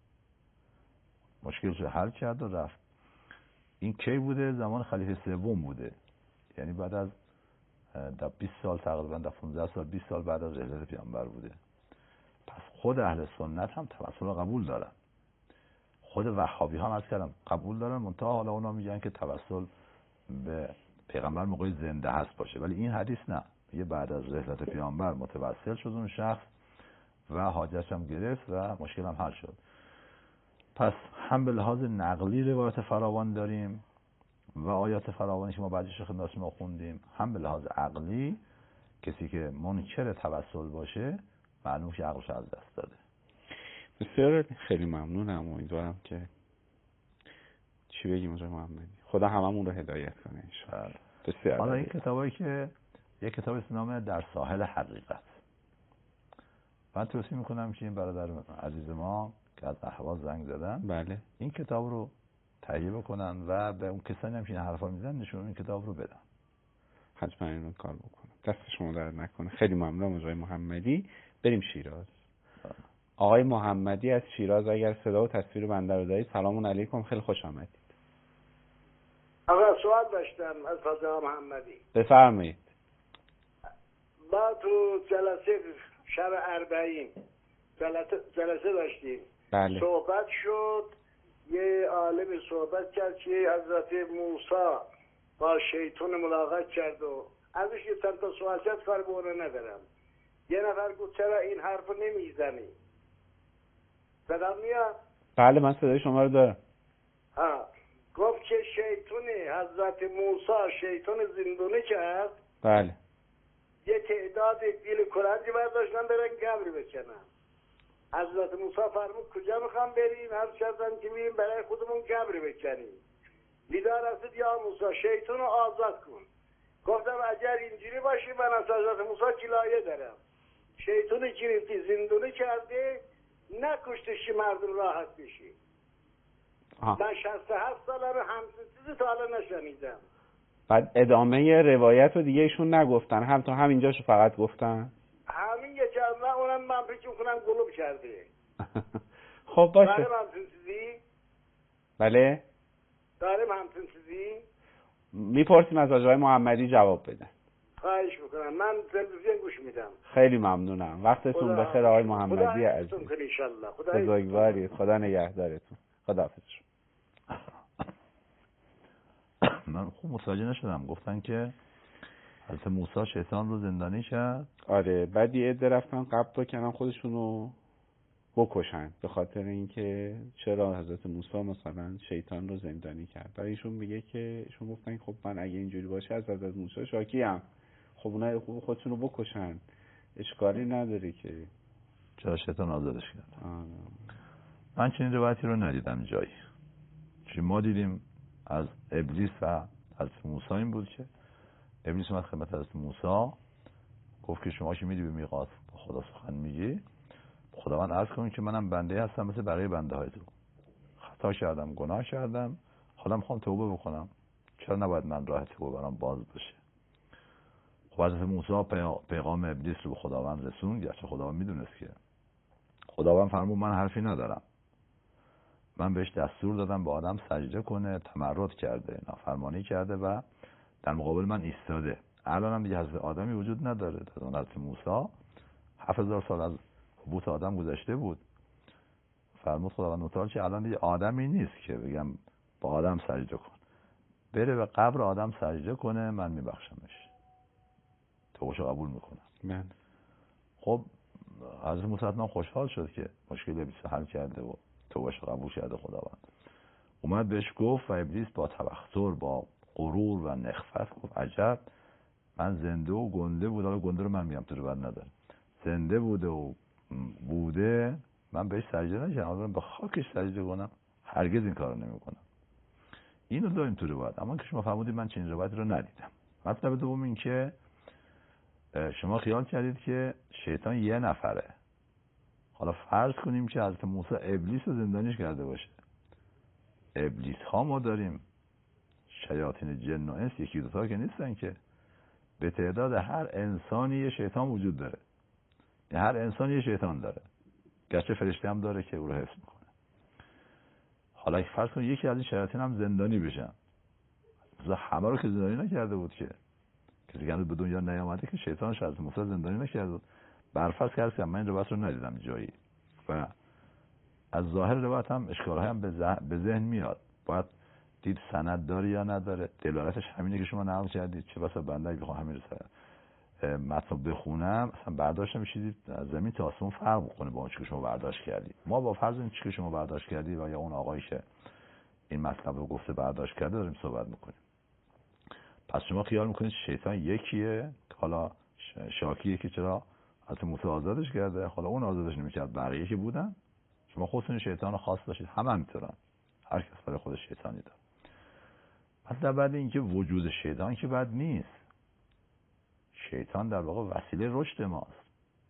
مشکلش رو حل کرد و رفت. این کی بوده؟ زمان خلیفه سوم بوده. یعنی بعد از 20 سال تقریبا، 15 سال 20 سال بعد از رحلت پیامبر بوده. پس خود اهل سنت هم توسل رو قبول دارن. خود وهابی هم عرض کردم قبول دارن، منتها حالا اونا میگن که توسل به پیغمبر موقع زنده هست باشه، ولی این حدیث نه، میگه بعد از رحلت پیامبر متوسل شد اون شخص و حاجتش هم گرفت و مشکل هم حل شد. پس هم به لحاظ نقلی روایت فراوان داریم و آیات فراوانی که ما بعدش خدمت ما خوندیم، هم به لحاظ عقلی کسی که منکر توسل باشه معلوم که عقلش از دست داده. بسیار خیلی ممنونم. امیدوارم که چی بگیم آقای محمدی، خدا هممون رو هدایت کنه ان شاء الله. حالا این کتابایی که یک کتاب است نام در ساحل حقیقت، من توصیه میکنم که این برادر عزیز ما که از اهواز زنگ زدن، بله، این کتاب رو تهیه بکنن و به اون کسانی هم که این حرفا میزنن نشون این کتاب رو بدن. حتما این رو کار بکنم. دست شما درد نکنه. خیلی ممنونم آقای محمدی. بریم شیراز. آقای محمدی از شیراز اگر صدا و تصویر بنده رو دارید سلام علیکم، خیلی خوش آمدید. آقا سوال داشتم از فاطمه محمدی. بفرمایید. با تو جلسه شب 40 جلسه داشتیم. بله. صحبت شد، یه عالم صحبت کرد که حضرت موسی با شیطان ملاقات کرد و ازش یه چند تا سوال کرد، کار به اونو ندارم. یه نفر گفت چرا این حرفو نمیزنی؟ صدا میاد؟ بله من صدای شما رو دارم. گفت که شیطان حضرت موسی شیطان زندونی کرد. بله. یه تعداد دیل کرنجی برداشتن برن قبر بکنن. حضرت موسی فرمود کجا میخوام بریم؟ هر کردن که میریم برای خودمون قبر بکنیم. لیدا رسید یا موسی شیطان رو آزاد کن. گفتم اگر اینجوری باشی من از حضرت موسی کلایه دارم. شیطان گرفتی زندونی کرده، نکشتشی مردم راحت بشی. من 67 ساله رو همچین چیزی تا حالا نشنیدم. بعد ادامه روایت رو دیگه ایشون نگفتن، هم تا همینجاشو فقط گفتن؟ همین یه کلمه اونم من فکر میکنم گلوب کرده. خب باشه. دارم همچین چیزی؟ بله؟ دارم همچین چیزی؟ میپرسیم از آقای محمدی جواب بدن. خواهش میکنم، من تلویزیون گوش میدم. خیلی ممنونم. وقتتون بخیر آقای محمدی عزیز. بزرگوارید. خدا نگهدارتون. خداحافظ. من خوب متوجه نشدم. گفتن که حضرت موسی شیطان رو زندانی کرد. آره بعد یه عده رفتن قبض کردن خودشونو بکشن به خاطر اینکه چرا حضرت موسی مثلا شیطان رو زندانی کرد. برای ایشون میگه که ایشون گفتن خب من اگه اینجوری باشه از حضرت موسی شاکیم. خب اونها خودشونو بکشن، اشکالی نداره که چرا شیطان آزادش کرد. آره. من چنین روایتی رو ندیدم جایی. چون ما دیدیم از ابلیس و حضرت موسی این بود که ابلیس اومد خدمت حضرت موسی گفت که شما که میدی به میقات با خدا سخن میگی، خداوند عرض کنید که منم بنده هستم مثل برای بنده های تو. خطا کردم، گناه کردم، حالا میخوام توبه بکنم. چرا نباید من راه توبه برام باز بشه؟ خب حضرت موسی پیغام ابلیس رو به خداوند رسوند، گرچه خداوند میدونست که خداوند فرمود من حرفی ندارم. من بهش دستور دادم به آدم سجده کنه، تمرد کرده، نافرمانی کرده و در مقابل من ایستاده. الان هم دیگه حضرت آدمی وجود نداره. در اون حضرت موسی 7000 سال از حبوط آدم گذشته بود. فرمود خداوند متعال که الان دیگه آدمی نیست که بگم با آدم سجده کن. بره به قبر آدم سجده کنه، من میبخشمش، توبهشو قبول میکنم. من خب حضرت موسی حتما خوشحال شد که مشکل ابلیس حل کرده و توبهشو قبول کرده. خداوند اومد بهش گفت و ابلیس با تبختر، با غرور و نخفت گفت عجب، من زنده و گنده بود. حالا گنده رو من میگم تو رو بد نداره، زنده بوده من بهش سجده نکردم، حالا به خاکش سجده کنم؟ هرگز این کارو نمیکنم. اینو داریم تو روایت. اما که شما فرمودید من چنین روایت رو ندیدم. مطلب دوم این که شما خیال کردید که شیطان یه نفره. حالا فرض کنیم که حضرت موسی ابلیس رو زندانیش کرده باشه. ابلیس ها ما داریم، شیاطین جن و انس یکی دو تا که نیستن که، به تعداد هر انسانی یه شیطان وجود داره. یعنی هر انسانی یه شیطان داره، گرچه فرشته هم داره که او رو حفظ میکنه. حالا فرض کنید یکی از این شیاطین هم زندانی بشن. مثلا همه رو که زندانی نکرده بود که، کسی که به دنیا نیامده که شیطانش از موسی زندانی نکرده بود. برفرض کردم من این روایت رو ندیدم جایی و از ظاهر روایت هم اشکال‌های هم به ذهن میاد. باید دید سند داره یا نداره. دلالتش همینه که شما نقل کردید. چه بسا بنده اگه بخوام همین مطلب بخونم اصلا برداشتم چیزی از زمین تا آسمون فرق می‌کنه با اون چیزی که شما برداشت کردید. ما با فرض این چیزی که شما برداشت کردید و یا اون آقایی که این مطلب رو گفته برداشت کرده داریم صحبت می‌کنیم. پس شما خیال می‌کنید شیطان یکیه، حالا شاکیه که چرا حضرت موسی آزادش کرده، حالا اون آزادش نمی‌کرد، بقیه که بودن شما خودتون شیطان خاص داشتید. همه همینطورن، هر کس برای خودش شیطانی داره. مثلا بعد اینکه وجود شیطان که بد نیست، شیطان در واقع وسیله رشد ماست.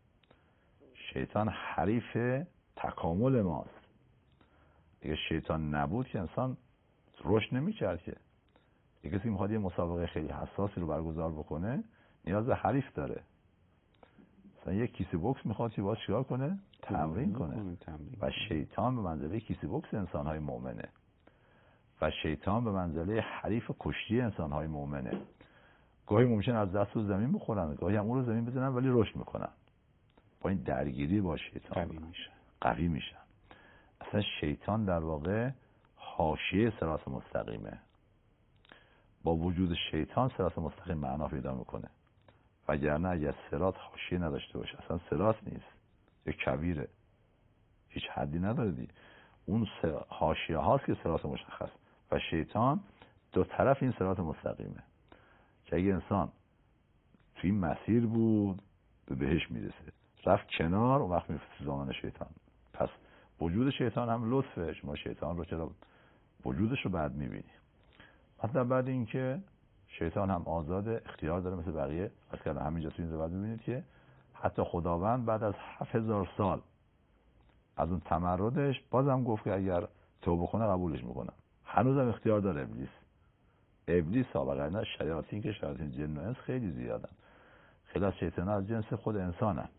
شیطان حریف تکامل ماست. اگه شیطان نبود که انسان رشد نمی‌کرد که. یه کسی میخواد یه مسابقه خیلی حساسی رو برگزار بکنه نیاز به حریف داره. مثلا یک کیسه بوکس میخواد که باید چیکار کنه؟ تمرین کنه. و شیطان به منزله کیسه بوکس انسان‌های مؤمنه و شیطان به منزله حریف کشتی انسان‌های مؤمنه. گاهی ممکن از دست و زمین بخورن، گاهی هم اون رو زمین بزنن ولی رشد میکنن. با این درگیری با شیطان قوی میشن. اصلا شیطان در واقع حاشیه صراط مستقیمه. با وجود شیطان صراط مستقیم معنا پیدا میکنه. وگرنه اگر صراط حاشیه نداشته باشه اصلا صراط نیست، یک کویره، هیچ حدی نداره دی. اون حاشیه هاست که صراط مشخص و شیطان دو طرف این صراط مستقیمه که اگه انسان توی این مسیر بود به بهش میرسه، رفت کنار اون وقت میفته زمان شیطان. پس وجود شیطان هم لطفه. شما شیطان رو چرا وجودش رو بعد میبینی؟ مطلب بعد این که شیطان هم آزاده، اختیار داره مثل بقیه. از که همینجا توی این روایت میبینید که حتی خداوند بعد از 7000 سال از اون تمردش بازم گفت که اگر توبه کنه قبولش میکنم. هنوزم اختیار داره ابلیس سابقه نه شیاطین که شیاطین جن و انس خیلی زیادن. خیلی از شیطان از جنس خود انسانن.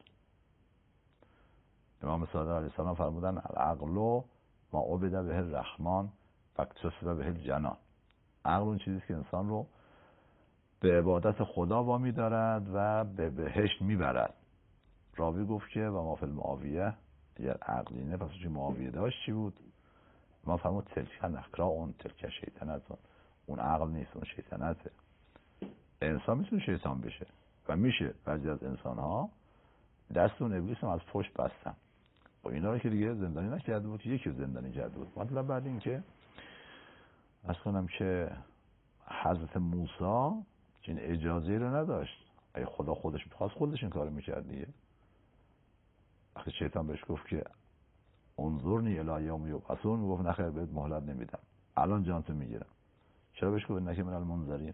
امام صادق علیه السلام فرمودن العقل ما عبد به الرحمن فاکتسب به الجنان. عقل اون چیزی که انسان رو به عبادت خدا وامی دارد و به بهشت میبرد. راوی گفت که و ما فی المعاویه، اگر عقلینه پس چی معاویه داشت چی بود؟ ما فرمود تلک نکرا اون تلک شیطنت. اون عقل نیست، اون شیطنته. انسان میتونه شیطان بشه و میشه. بعضی از انسان ها دست اون ابلیس هم از پشت بستن و اینا رو که دیگه زندانی نکرده بود، یکی زندانی کرده بود. مطلب بعد این که از کنم که حضرت موسی این اجازه رو نداشت. اگه خدا خودش میخواست خودش این کارو میکرد دیگه. وقتی شیطان بهش گفت که انظرنی الی یوم یبعثون، میگفت نخیر بهت مهلت نمیدم، الان جانتو میگیرم. چرا بهش گفت انک من المنذرین؟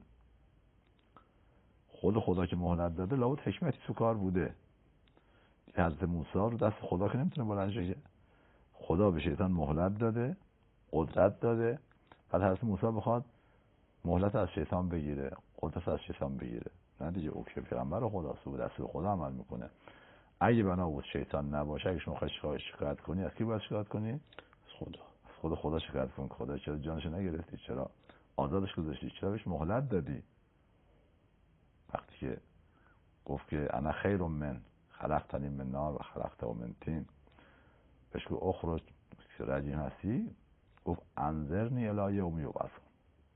خود خدا که مهلت داده لابد حکمتی تو کار بوده. حضرت موسی رو دست خدا که نمیتونه بلند شه. خدا به شیطان مهلت داده، قدرت داده. بعد حضرت موسی بخواد مهلت از شیطان بگیره، قدرت از شیطان بگیره. نه دیگه، او که پیغمبر خداست، به دست خدا عمل میکنه. اگه بنا بود شیطان نباشه، اگه شما خواهی شکایت کنی از کی باید شکایت کنی؟ از خدا شکایت کن. خدا چرا جانش نگرفتی؟ چرا آزادش گذاشتی؟ چرا بهش مهلت دادی؟ وقتی که گفت که انا خیر من خلقتنی من نار و خلقته من طین، بهش گفت اخرج که رجیم هستی، گفت انظرنی الی یوم یبعثون،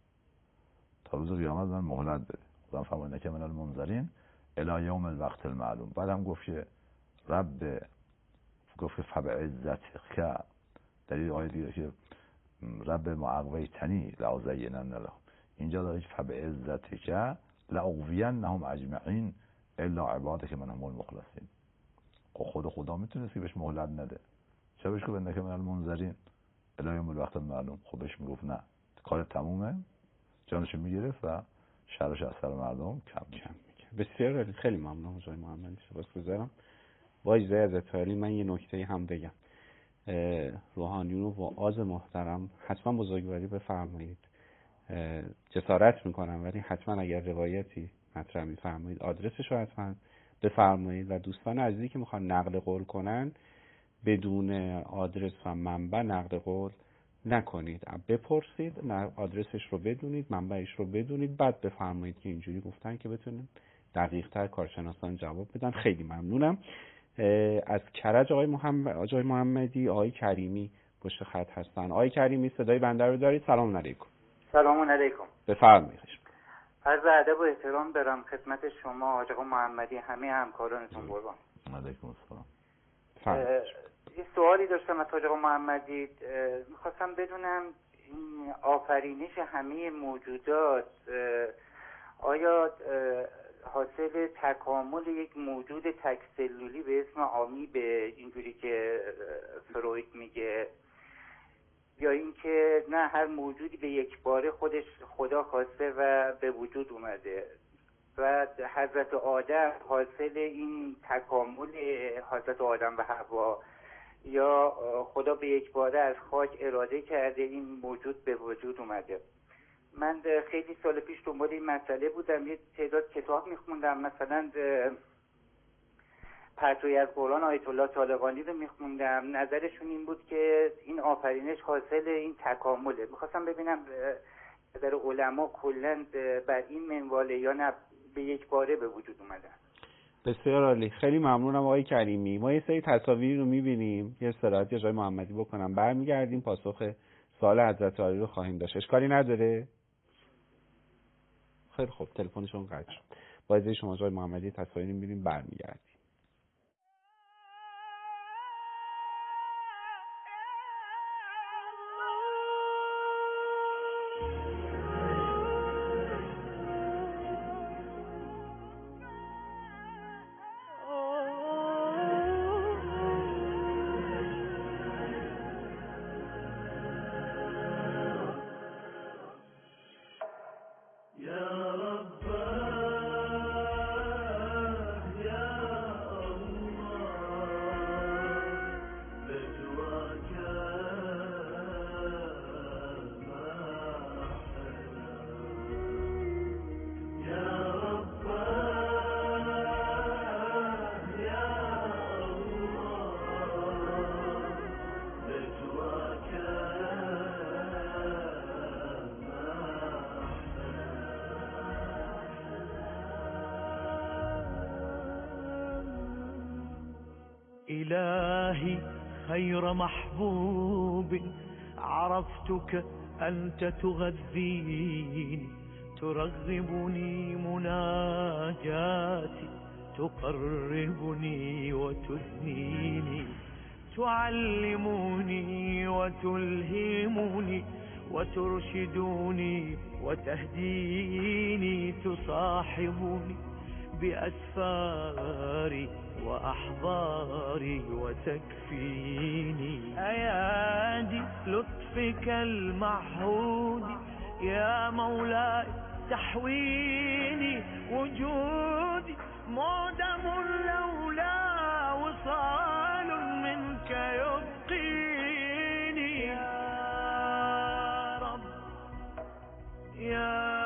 تا روز قیامت من مهلت بده. خدا فرمود که من المنذرین الی یوم الوقت المعلوم. بعدم گفت که رب، گفت فبعزتک، در این آیه دیگه که رب ما اغویتنی لازینن له، اینجا داره که فبعزتک لاغوینهم اجمعین الا عبادک منهم المخلصین. خدا میتونست که بهش مهلت نده. چرا بهش گفت انک من المنذرین الی یوم الوقت المعلوم؟ خب بهش میگفت نه، کار تمومه، جانشو میگرفت و شرش از سر مردم کم میکنه. بسیار خیلی ممنون آقای محمدی، سپاسگزارم. با اجازه حضرت عالی من یه نکته هم بگم. روحانیون و وعاظ محترم حتما بزرگواری بفرمایید. جسارت میکنم ولی حتما اگر روایتی مطرح میفرمایید آدرسش رو حتما بفرمایید و دوستان عزیزی که میخوان نقل قول کنن بدون آدرس و منبع نقل قول نکنید. بپرسید، آدرسش رو بدونید، منبعش رو بدونید، بعد بفرمایید که اینجوری گفتن که بتونید دقیق تر کارشناسان جواب بدن. خیلی ممنونم. از کرج آقای محمدی، آقای کریمی پشت خط هستن. آقای کریمی صدای بنده رو دارید؟ سلام علیکم. سلام علیکم. بفرمایید. عرض ادب و احترام دارم خدمت شما آقای محمدی، همه همکارانتون. قربان. علیکم السلام. یه سوالی داشتم از آقای محمدی. میخواستم بدونم این آفرینش همه موجودات آیا حاصل تکامل یک موجود تک سلولی به اسم آمیبه، اینجوری که فروید میگه، یا اینکه نه هر موجودی به یک باره خودش خدا خواسته و به وجود اومده؟ و حضرت آدم حاصل این تکامل حضرت آدم و حوا یا خدا به یک باره از خاک اراده کرده این موجود به وجود اومده. من خیلی سال پیش دنبال این مسئله بودم، یه تعداد کتاب میخوندم، مثلا پرتوی از قرآن آیت الله طالقانی رو میخوندم. نظرشون این بود که این آفرینش حاصل این تکامله. میخواستم ببینم نظر علما کلا بر این منواله یا نه به یک باره به وجود اومدن. بسیار عالی، خیلی ممنونم آقای کریمی. ما یه سری تصاویر رو میبینیم، یه استراحتی آقای محمدی بکنم، برمیگردیم پاسخ سوال حضرت عالی رو خواهیم داشت. اشکالی نداره؟ خیلی خوب، تلفنشون قطع شد. با اجازه شما آقای محمدی تصاویر میبینیم، برمیگردیم. إلهي خير محبوب عرفتك أنت تغذيني، ترغبني مناجاتي، تقربني وتثنيني، تعلمني وتلهمني وترشدني وتهديني، تصاحبني بأسفاري وأحضاري وتكفيني. أيادي لطفك المعهود يا مولاي تحويني، وجودي معدم لولا وصال منك يبقيني. يا رب يا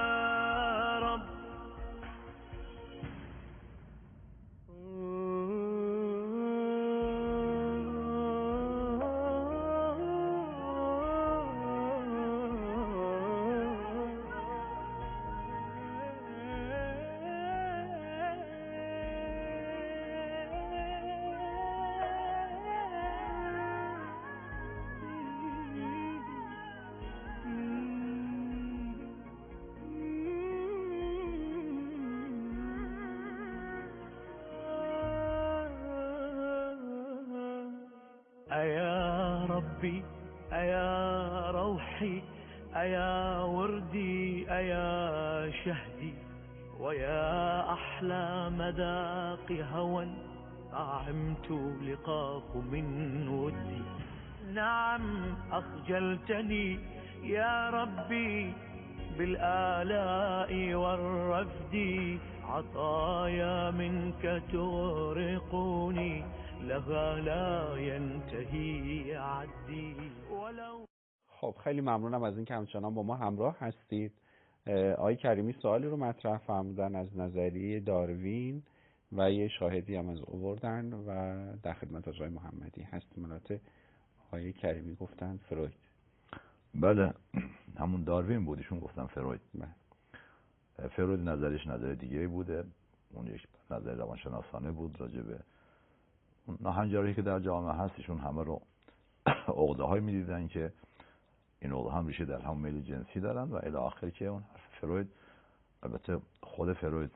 أيا ربي أيا روحي أيا وردي أيا شهدي، ويا أحلى مذاق هوى طعمت لقاه من ودي. نعم أخجلتني يا ربي بالآلاء والرفد، عطايا منك تغرقني لها لا ينتهي عدي ولو. خب خیلی ممنونم از این که همچنان با ما همراه هستید. آقای کریمی سوالی رو مطرح فرمودن از نظریه داروین و یه شاهدی هم از آوردن و در خدمت آقای محمدی هستیم. البته آقای کریمی گفتن فروید. بله همون داروین بود، ایشون گفتن فروید. فروید نظرش نظر دیگه بوده، اون یک نظر روانشناسانه بود راجع به ناهنجاری که در جامعه هست. ایشون همه رو عقده های میدیدن که این عقده هم ریشه در هم میل جنسی دارن و الی آخر که اون حرف فروید. البته خود فروید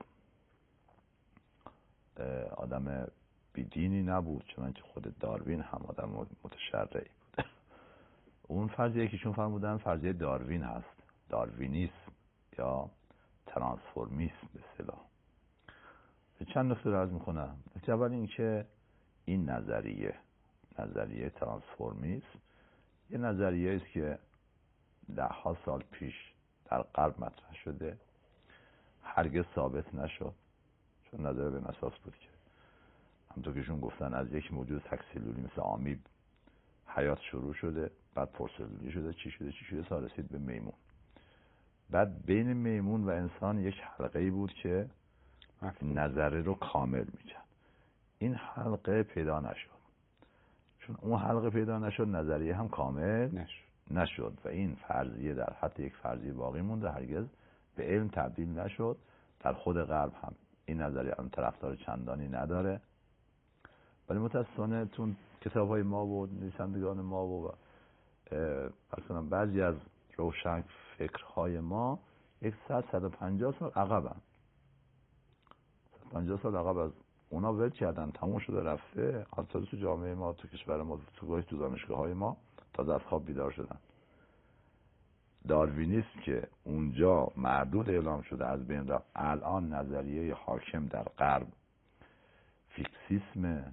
آدم بیدینی نبود، چنانچه خود داروین هم آدم متشرعی بود. اون فرضیه که ایشون فرمودن فرضیه داروین هست، داروینیسم یا ترانسفورمیسم به اصطلاح. چند نکته رو عرض میکنم. اول این که این نظریه ترانسفورمیسم یه نظریه است که ده‌ها سال پیش در غرب مطرح شده، هرگز ثابت نشد، چون نظر به اساس بود که همونطور که شون گفتن از یک موجود تک سلولی مثل آمیب حیات شروع شده، بعد پرسلولی شده، چی شده تا رسید به میمون. بعد بین میمون و انسان یک حلقه‌ای بود که نظره رو کامل می‌کرد. این حلقه پیدا نشد. چون اون حلقه پیدا نشد، نظریه هم کامل نشد و این فرضیه در حد یک فرضیه باقی مونده، هرگز به علم تبدیل نشد. در خود غرب هم این نظریه هم طرفدار چندانی نداره، ولی متاسفانه تون کتاب‌های ما و نویسندگان ما و مثلا بعضی از روشن فکرهای ما 150 سال عقبن. 150 سال عقب از اونا ول کردن، تموم شده رفته. حتی تو جامعه ما، تو کشور ما، تو دانشگاه‌های ما تازه از خواب بیدار شدن. داروینیسم که اونجا مردود اعلام شده، از بین رفت. الان نظریه حاکم در غرب فیکسیسمه،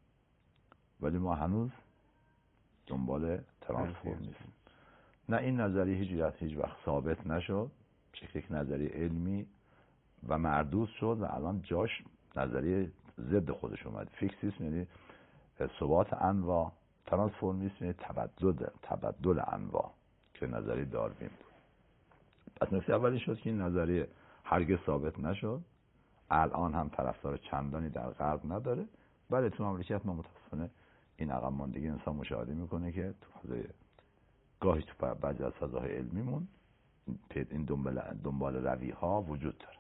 ولی ما هنوز دنبال ترانسفورمیسم. نه، این نظریه هیچ وقت ثابت نشد، شکل یک نظریه علمی و مردود شد و الان جاش نظریه ضد خودش اومد. فیکسیسم یعنی ثبات انواع، ترانسفورمیسم یعنی تبدل انواع که نظریه داروین بود. پس نکته اولی شد که این نظریه هرگز ثابت نشد، الان هم طرفدار چندانی در غرب نداره. بله تو مملکت ما متاسفانه این عقب ماندگی انسان مشاهده میکنه که تو فضای گاهی تو بعضی از فضاهای علمیمون این دنبال روی ها وجود داره.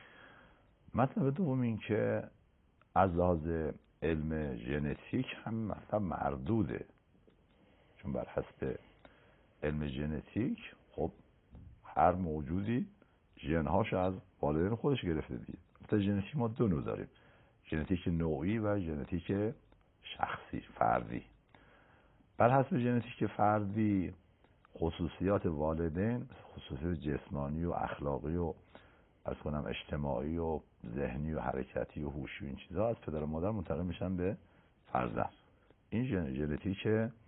مطلب دوم این که از لحاظ علم ژنتیک هم مثلا مردوده، چون بر حسب علم ژنتیک خب هر موجودی ژنهاش از والدین خودش گرفته دیگه. مثلا ژنتیک ما دو نوع داریم، ژنتیک نوعی و ژنتیک شخصی فردی. بر حسب ژنتیک فردی خصوصیات والدین، خصوصیات جسمانی و اخلاقی و اجتماعی و ذهنی و حرکتی و هوشی و این چیزها از پدر و مادر منتقل میشن به فرزند. این ژنتیک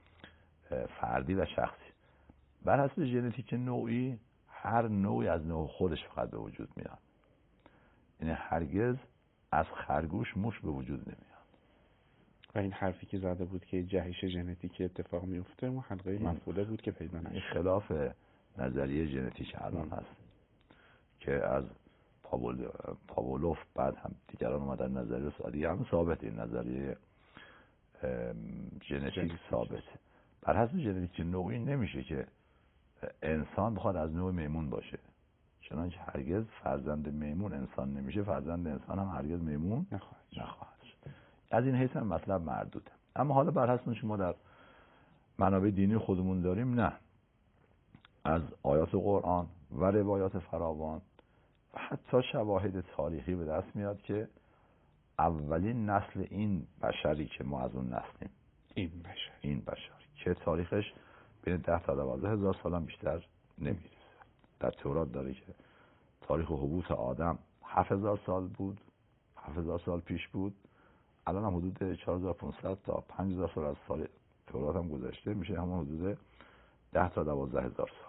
فردی و شخصی. بر حسب ژنتیک نوعی هر نوعی از نوع خودش فقط به وجود میاد، یعنی هرگز از خرگوش موش به وجود نمیاد. و این حرفی که زده بود که جهش ژنتیکی اتفاق میفته اون حلقه مفقوده بود که پیدا نشد. این خلاف نظریه ژنتیک الان هست که از پاولوف بعد هم دیگران اومدن نظریه دیگه هم ثابت، این نظریه ژنتیک ثابت. بر حسب ژنتیک نوعی نمیشه که انسان بخواد از نوع میمون باشه، چنانچه هرگز فرزند میمون انسان نمیشه، فرزند انسان هم هرگز میمون نخواهد شد. از این حیث هم مطلب مردوده. اما حالا بر حسب شما در منابع دینی خودمون داریم، نه، از آیات قرآن و روایات فراوان و حتی شواهد تاریخی به دست میاد که اولین نسل این بشری که ما از اون نسلیم، این بشر که تاریخش بین 10 تا 12 هزار سال هم بیشتر نمیرسه. در تورات داره که تاریخ هبوط آدم 7000 سال بود، 7000 سال پیش بود. الان هم حدود 4500 تا 5000 سال از سال تورات هم گذشته، میشه همون حدود 10 تا 12 هزار سال.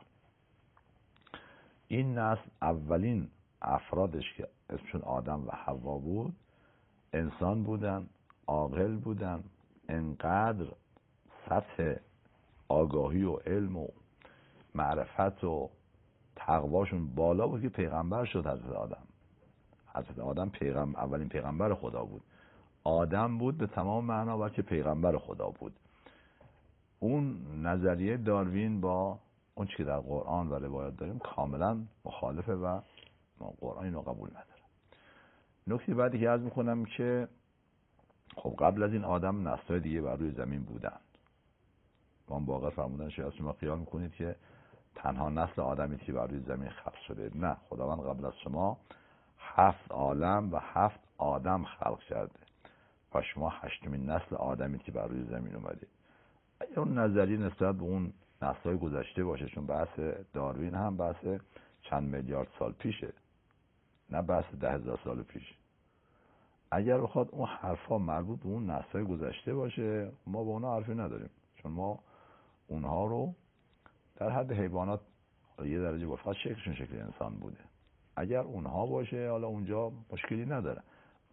این نسل اولین افرادش که اسمشون آدم و حوا بود، انسان بودن، عاقل بودن، انقدر سطح آگاهی و علم و معرفت و تقواشون بالا بود که پیغمبر شد. حضرت آدم اولین پیغمبر خدا بود. آدم بود به تمام معنا و که پیغمبر خدا بود. اون نظریه داروین با اون چیزی که در قرآن و روایات داریم کاملا مخالفه و قرآن اینو قبول نداره. نکته بعدی که عرض میکنم که خب قبل از این آدم نسل‌های دیگه بر روی زمین بودن. امام باقر فرمودن شاید شما خیال میکنید که تنها نسل آدمی که بر روی زمین خلق شده. نه، خداوند قبل از شما 7 عالم و 7 آدم خلق کرده و شما 8مین نسل آدمی که بر روی زمین اومده. اگر اون نظریه نسبت به اون نسل‌های گذشته باشه، چون بحث داروین هم بحث چند میلیارد سال پیشه، نه بحث 10,000 سال پیش. اگر بخواد اون حرفا مربوط به اون نسل‌های گذشته باشه، ما با اونها حرفی نداریم، چون ما اونها رو در حد حیوانات یه درجه با فقط شکلشون شکل انسان بوده. اگر اونها باشه حالا اونجا مشکلی نداره.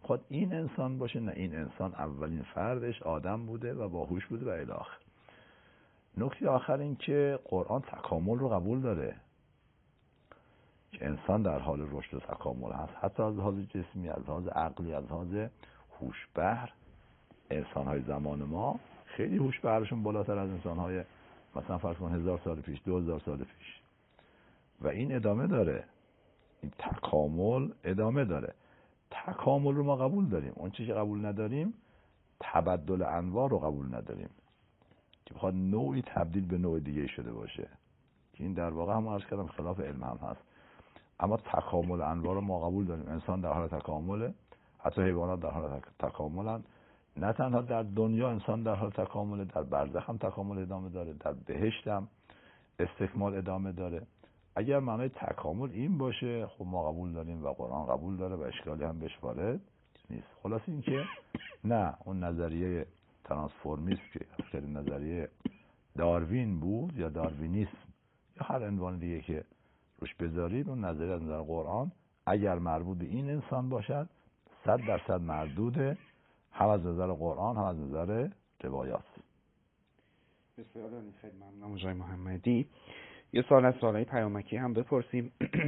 خود این انسان باشه، نه این انسان اولین فردش آدم بوده و باهوش بوده و الی آخر. نکته آخر این که قرآن تکامل رو قبول داره که انسان در حال رشد و تکامل هست، حتی از لحاظ جسمی، از لحاظ عقلی، از لحاظ هوش بهر. انسان‌های زمان ما خیلی هوش بهرشون بالاتر از انسان‌های مثلا فرض کن 1000 سال پیش، 2000 سال پیش، و این ادامه داره. این تکامل ادامه داره. تکامل رو ما قبول داریم. اون چیزی که قبول نداریم تبدل انواع رو قبول نداریم که بخواد نوعی تبدیل به نوع دیگه شده باشه، که این در واقع هم عرض کردم خلاف علم هم هست. اما تکامل انواع رو ما قبول داریم. انسان در حال تکامله، حتی حیوانات در حال تکاملن. نه تنها در دنیا انسان در حال تکامله، در برزخ هم تکامل ادامه داره، در بهشت هم استکمال ادامه داره. اگر معنای تکامل این باشه خب ما قبول داریم و قرآن قبول داره و اشکالی هم بهش وارد نیست. خلاص این که نه، اون نظریه ترانسفورمیسم که خیلی نظریه داروین بود یا داروینیسم یا هر عنوان دیگه که روش بذارید، اون نظریه از نظر قرآن اگر مربوط به این انسان باشد 100% مردوده، هم از نظر قرآن هم از نظر روایات. بسیار خیلی ممنونم آقای محمدی. یه سوال از سوالای پیامکی هم بپرسیم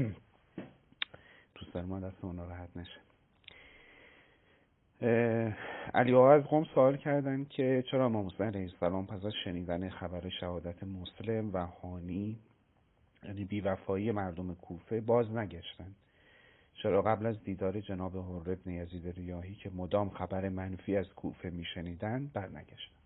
دوست دارم ما دستمون راحت نشه. علی آقا از قم سوال کردن که چرا امام حسین علیه السلام پس از شنیدن خبر شهادت مسلم و هانی یعنی بی‌وفایی مردم کوفه باز نگشتن؟ چرا قبل از دیدار جناب حر ابن یزید ریاحی که مدام خبر منفی از کوفه میشنیدن برنگشتن؟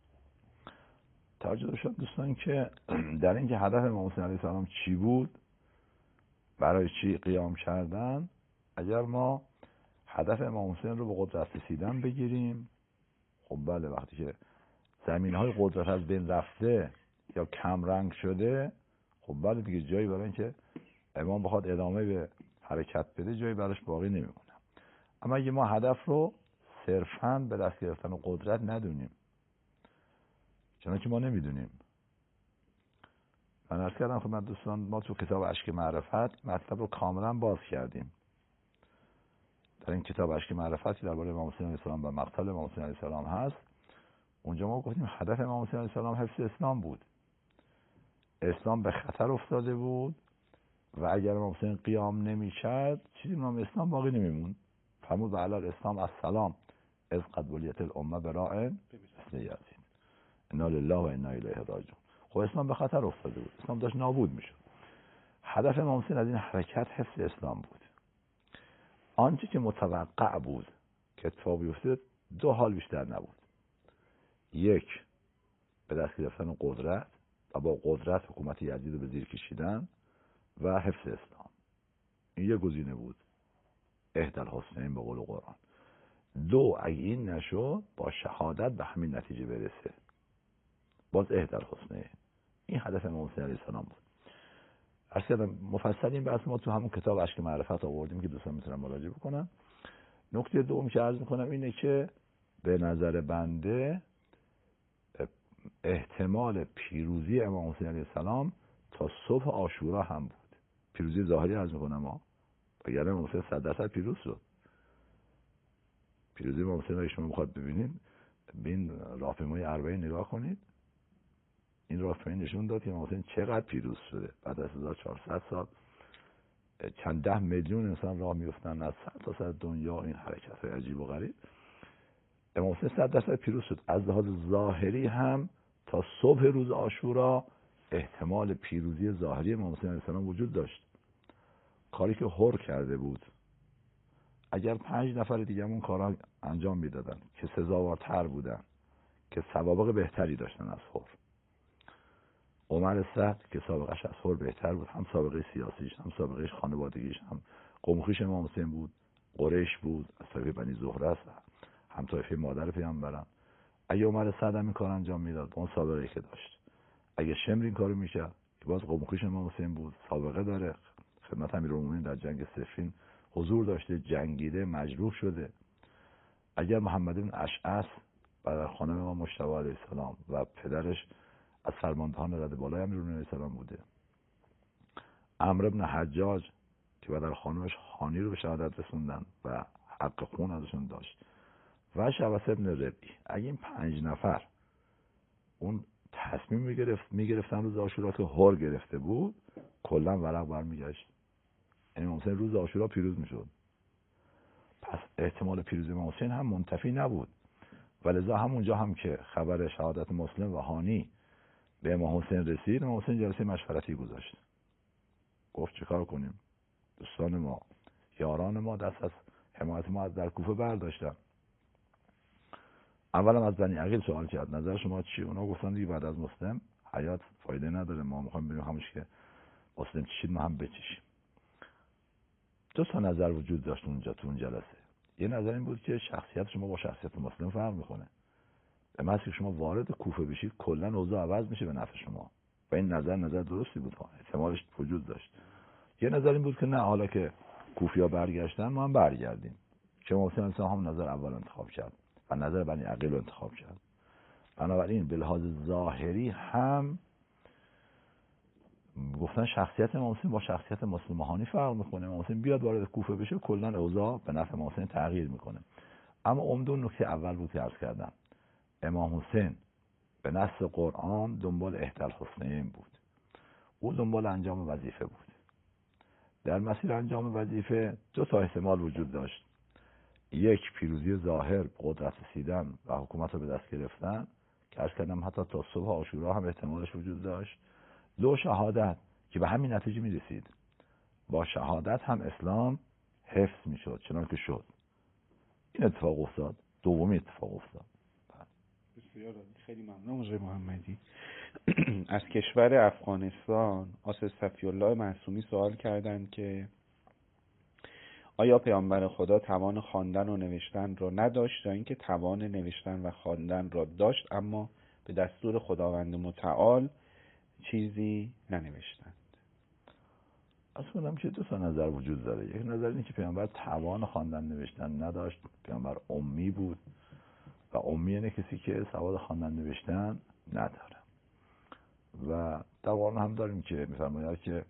توجه داشتم دوستان که در این که هدف امام حسین علیه السلام چی بود، برای چی قیام کردن، اگر ما هدف امام حسین رو به قدرت رسیدن بگیریم، خب بله، وقتی که زمینهای قدرت از بین رفته یا کم رنگ شده، خب بله دیگه جایی برای اینکه امام بخواد ادامه به حرکت بده جایی براش باقی نمیمونه. اما اگه ما هدف رو صرفاً به دست گرفتن قدرت ندونیم، چنانکه ما نمیدونیم، من عرض کردم خدمت دوستان ما تو کتاب اشک معرفت مطلب رو کاملا باز کردیم. در این کتاب اشک معرفت که درباره امام حسین علیه السلام و مقتل امام حسین علیه السلام هست، اونجا ما گفتیم هدف امام حسین علیه السلام حفظ اسلام بود. اسلام به خطر افتاده بود و اگر امام حسین قیام نمی‌کرد چیزی نام اسلام باقی نمیمون. فرمود علی الاسلام السلام از قد ولیت الامه براء مثل یزید انا لله و انا الیه راجعون. خب اسلام به خطر افتاده بود، اسلام داشت نابود میشد. هدف امام حسین از این حرکت حفظ اسلام بود. آنچه که متوقع بود که اتفاق بیفته دو حال بیشتر نبود: یک، به دست گرفتن قدرت و با قدرت حکومت یزید رو به زیر کشیدن و حفظ اسلام. این یک گزینه بود، احدی الحسنین به قول قرآن. دو، اگه این نشد با شهادت به همین نتیجه برسه، باز احدی الحسنین. این هدف امام حسین علیه السلام بود. عرض کردم مفصل این بحث ما تو همون کتاب اشک معرفت آوردیم که دوستان میتونن مراجعه بکنن. نکته دوم که عرض میکنم اینه که به نظر بنده احتمال پیروزی امام حسین علیه السلام تا صبح عاشورا هم بود. پیروزی ظاهری عرض میکنم ها، اگر امام حسین 100% پیروز شد. پیروزی امام حسین رو شما بخواد ببینید، به این راهپیمایی اربعین نگاه کنید. این راهپیمایی نشون داد که امام حسین چقدر پیروز شده. بعد از 1400 سال چند ده میلیون انسان راه میفتن از سر تا سر دنیا، این حرکت های عجیب و غریب. امام حسین 100% پیروز شد. از لحاظ ظاهری هم تا صبح روز عاشورا احتمال پیروزی ظاهری امام حسین علیه السلام وجود داشت. کاری که حر کرده بود، اگر 5 نفر دیگه همون کارا انجام میدادن که سزاوارتر بودن، که سوابق بهتری داشتن از حر، عمر سعد که سابقش از حر بهتر بود، هم سابقه سیاسیش، هم سابقه خانوادگیش، هم قوم خویش امام حسین بود، قریش بود، از طایفه بنی زهره است، هم طایفه مادر پیامبران. اگه عمر سعد هم این کار انجام میداد با اون سابقه‌ای که داشت، اگه شمر این کارو میکرد که باز قوم خویش امام حسین بود، سابقه داره، خدمت امیرالمومنین در جنگ صفین حضور داشته، جنگیده، مجروح شده. اگر محمد بن اشعث برادر خانم امام مجتبی علیه السلام و پدرش از فرماندهان رده بالای امیرالمومنین علیه السلام بوده، عمرو بن حجاج که برادر خانمش هانی رو به شهادت رسوندن و حق خون ازشون داشت. و شبس ابن ربی، اگه این 5 نفر اون تصمیم میگرفتن روز عاشورا که هور گرفته بود، کلا ورق برمیگشت. امام حسین روز عاشورا پیروز میشد. پس احتمال پیروزی امام حسین هم منتفی نبود. ولذا همونجا هم که خبر شهادت مسلم و هانی به امام حسین رسید، امام حسین جلسه مشورتی گذاشت. گفت چیکار کنیم؟ دوستان ما، یاران ما دست از حمایت ما از در کوفه برداشتن. اولم از بنی عقیل سوال کرد نظر شما چی؟ اونا گفتن دیگه بعد از مسلم حیات فایده نداره، ما میخوایم بریم همونش که مسلم چشید ما هم بچشیم. 2 تا نظر وجود داشت اونجا تو اون جلسه. یه نظر این بود که شخصیت شما با شخصیت مسلم فرق میکنه. به محض که شما وارد کوفه بشید کلا اوضاع عوض میشه به نفع شما. و این نظر درستی بود، احتمالش وجود داشت. یه نظر این بود که نه، حالا که کوفیا برگشتن ما هم برگردیم. که محسن انسان هم نظر اول انتخاب کرد و نظر بنی عقیل انتخاب کرد. بنابراین به لحاظ ظاهری هم گفتن شخصیت امام حسین با شخصیت مسلم هانی فرق میکنه. امام حسین بیاد وارد کوفه بشه کلا اوضاع به نفع امام حسین تغییر میکنه. اما عمده نکته اول بود که عرض کردم، امام حسین به نص قرآن دنبال احدی الحسنیین بود. او دنبال انجام وظیفه بود. در مسیر انجام وظیفه 2 تا احتمال وجود داشت. یک، پیروزی ظاهر، قدرت رسیدن و حکومت رو به دست گرفتن که عرض کردم حتی تا صبح عاشورا هم احتمالش وجود داشت. 2، شهادت که به همین نتیجه می رسید. با شهادت هم اسلام حفظ می شد چنان که شد. این اتفاق افتاد. دومی اتفاق افتاد. بسیار خیلی ممنون آقای محمدی. از کشور افغانستان آصف صفی الله معصومی سوال کردند که آیا پیامبر خدا توان خواندن و نوشتن را نداشت یا اینکه توان نوشتن و خواندن را داشت اما به دستور خداوند متعال چیزی ننوشتند؟ از خودم که 2 تا نظر وجود داره. یک نظر اینه که پیامبر توان خواندن نوشتن نداشت. پیامبر امی بود و امی یعنی کسی که سواد خواندن نوشتن نداره. و در قرآن هم داریم که می‌فرماید که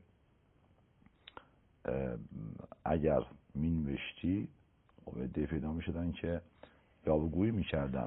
اگر مینوشتی و عده پیدا می‌شدن که یاوه‌گویی می‌کردن.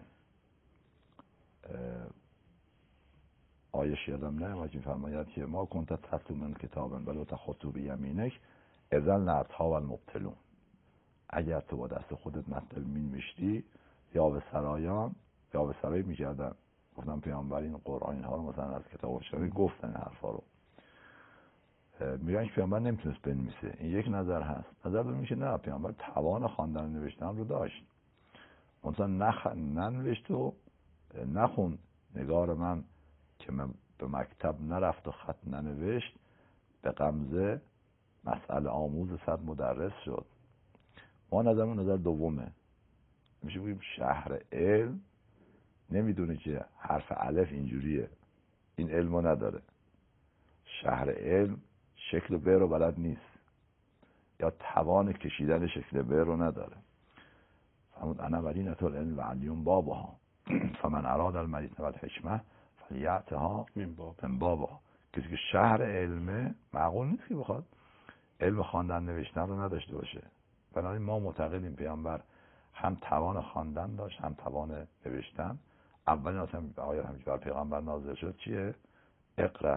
آیش یادم نمیاد، می‌فرماید که ما کنت تتلو من کتابا ولو تخطو بیمینک اذا لارتاب المبطلون. اگر تو با دست خودت مطلب مینوشتی یا به سرایان یا به سرایی می‌کردن. گفتم پیامبر این قرآن اینها رو مثلا از کتاب شریف گفتن این حرفا رو. میگن که پیامبر نمیتونست بنویسه. این یک نظر هست. نظر دوم میشه نه، پیامبر توان خواندن و نوشتن رو داشت. مثلا ننوشت و نخوند. نگار من که من به مکتب نرفت و خط ننوشت، به غمزه مسئله آموز 100 مدرس شد. ما نظرمون نظر دومه. میشه بگیم شهر علم نمیدونه که حرف الف اینجوریه، این علمو نداره. شهر علم شکل ب رو بلد نیست یا توان کشیدن شکل ب رو نداره. فرمود انا مدینة العلم و علیون بابها فمن اراد المدینة و الحکمة فلیأتها من بابها. کسی که شهر علمه معقول نیست که بخواد علم خواندن نوشتن رو نداشته باشه. بنابراین ما معتقدیم پیامبر هم توان خواندن داشت هم توان نوشتن. اولین آیه هم که بر پیغمبر نازل شد چیه؟ اقرا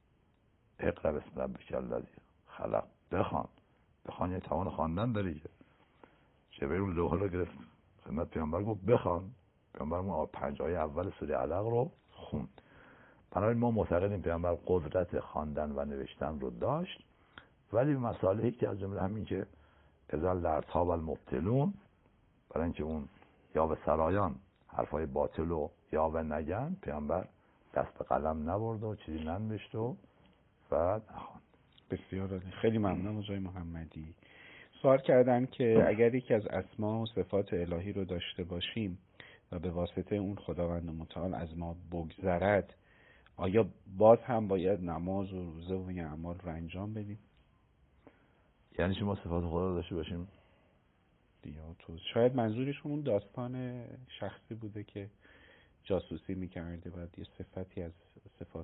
بسم ربک الذی خلق. بخوان یه توان خواندن داری که جبرئیل اون لوح رو گرفت خدمت پیامبر گفت بخوان. پیامبر ما 5 آیه اول سوره علق رو خوند. بنابراین ما معتقدیم پیامبر قدرت خواندن و نوشتن رو داشت، ولی مسائلی که از جمله همین که اذا لارتاب المبطلون، برای اینکه اون یا به سرایان حرفای باطل و یا به نگن، پیامبر دست به قلم نبرد و چیزی ننوشت و نخواند. بسیار خیلی ممنون آقای محمدی. سوال کردن که اگر یکی از اسما و صفات الهی رو داشته باشیم و به واسطه اون خداوند متعال از ما بگذرد، آیا باز هم باید نماز و روزه و این اعمال رو انجام بدیم؟ یعنی شما صفات خدا رو داشته باشیم؟ شاید منظورشون اون داستان شخصی بوده که جاسوسی میکرده و یه صفتی از صفات خداوند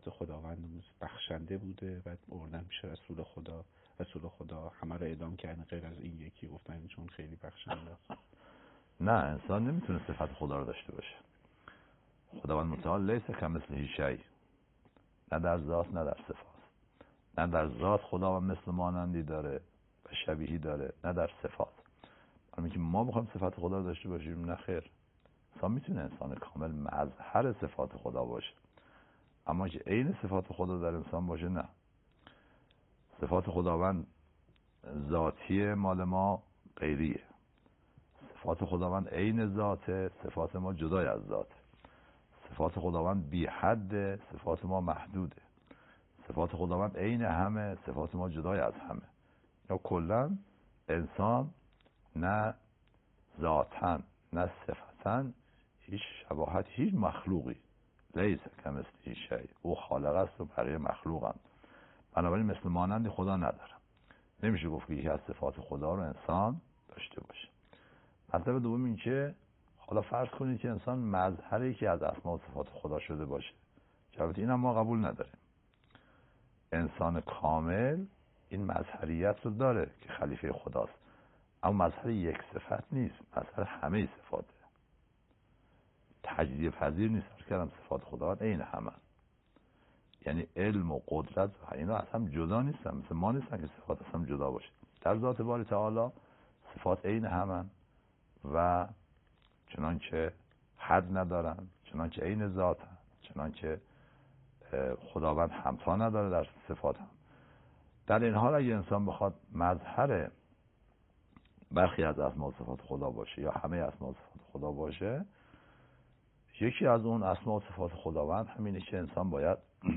خداوند بخشنده بوده، بعد بردن میشه رسول خدا همه رو اعدام کردن غیر از این یکی، گفتن چون خیلی بخشنده است. نه، انسان نمیتونه صفت خدا رو داشته باشه. خداوند متعال لیس کمثله شیء، نه در ذات نه در صفات. نه در ذات خداوند مثل مانندی داره و شبیهی داره، نه در صفات. برای اینکه ما بخوایم صفت خدا رو داشته باشیم، نه خیر. انسان میتونه انسان کامل مظهر صفات خدا باشه، اما که عین صفات خدا در انسان باشه نه. صفات خداوند ذاتی مال ما غیریه. صفات خداوند عین ذاته، صفات ما جدای از ذاته. صفات خداوند بی حده، صفات ما محدوده. صفات خداوند عین همه، صفات ما جدای از همه. یا کلا انسان نه ذاتن نه صفتن هیچ شباهت هیچ مخلوقی لیس کمثله شیء، او خالق است و بقیه مخلوقن، بنابراین مثل مانند خدا ندارم. نمیشه گفت که یکی از صفات خدا رو انسان داشته باشه. مطلب دوم این که حالا فرض کنید که انسان مظهری که از اسما و صفات خدا شده باشه، که البته اینم ما قبول نداریم. انسان کامل این مظهریت رو داره که خلیفه خداست، اما مظهر یک صفت نیست، مظهر همه صفاته، تجزیه پذیر نیست. کردم صفات خدا عین همه، یعنی علم و قدرت و اینا از هم جدا نیستن، مثل ما نیستن که صفات از هم جدا باشه. در ذات باری تعالی صفات عین همن و چنانچه حد ندارن، چنانچه عین ذاتن، چنانچه خداوند همتا نداره در صفات هم. در این حال اگه انسان بخواد مظهر برخی از اسما و صفات خدا باشه یا همه اسما و صفات خدا باشه، یکی از اون اسما و صفات خداوند همینه که انسان باید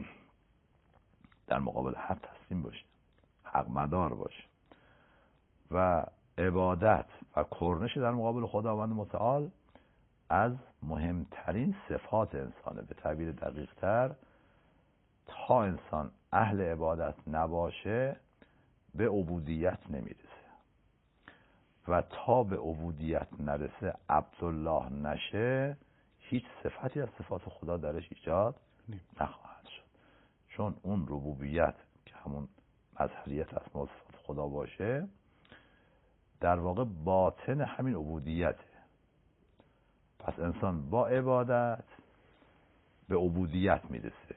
در مقابل حق تسلیم باشه، حق مدار باشه و عبادت و کرنش در مقابل خداوند متعال از مهمترین صفات انسانه. به تعبیر دقیق تر، تا انسان اهل عبادت نباشه به عبودیت نمیرسه و تا به عبودیت نرسه عبدالله نشه، هیچ صفتی از صفات خدا درش ایجاد نخواهد شد. چون اون ربوبیت که همون مظهریت اسما و صفات خدا باشه در واقع باطن همین عبودیته. پس انسان با عبادت به عبودیت میرسه.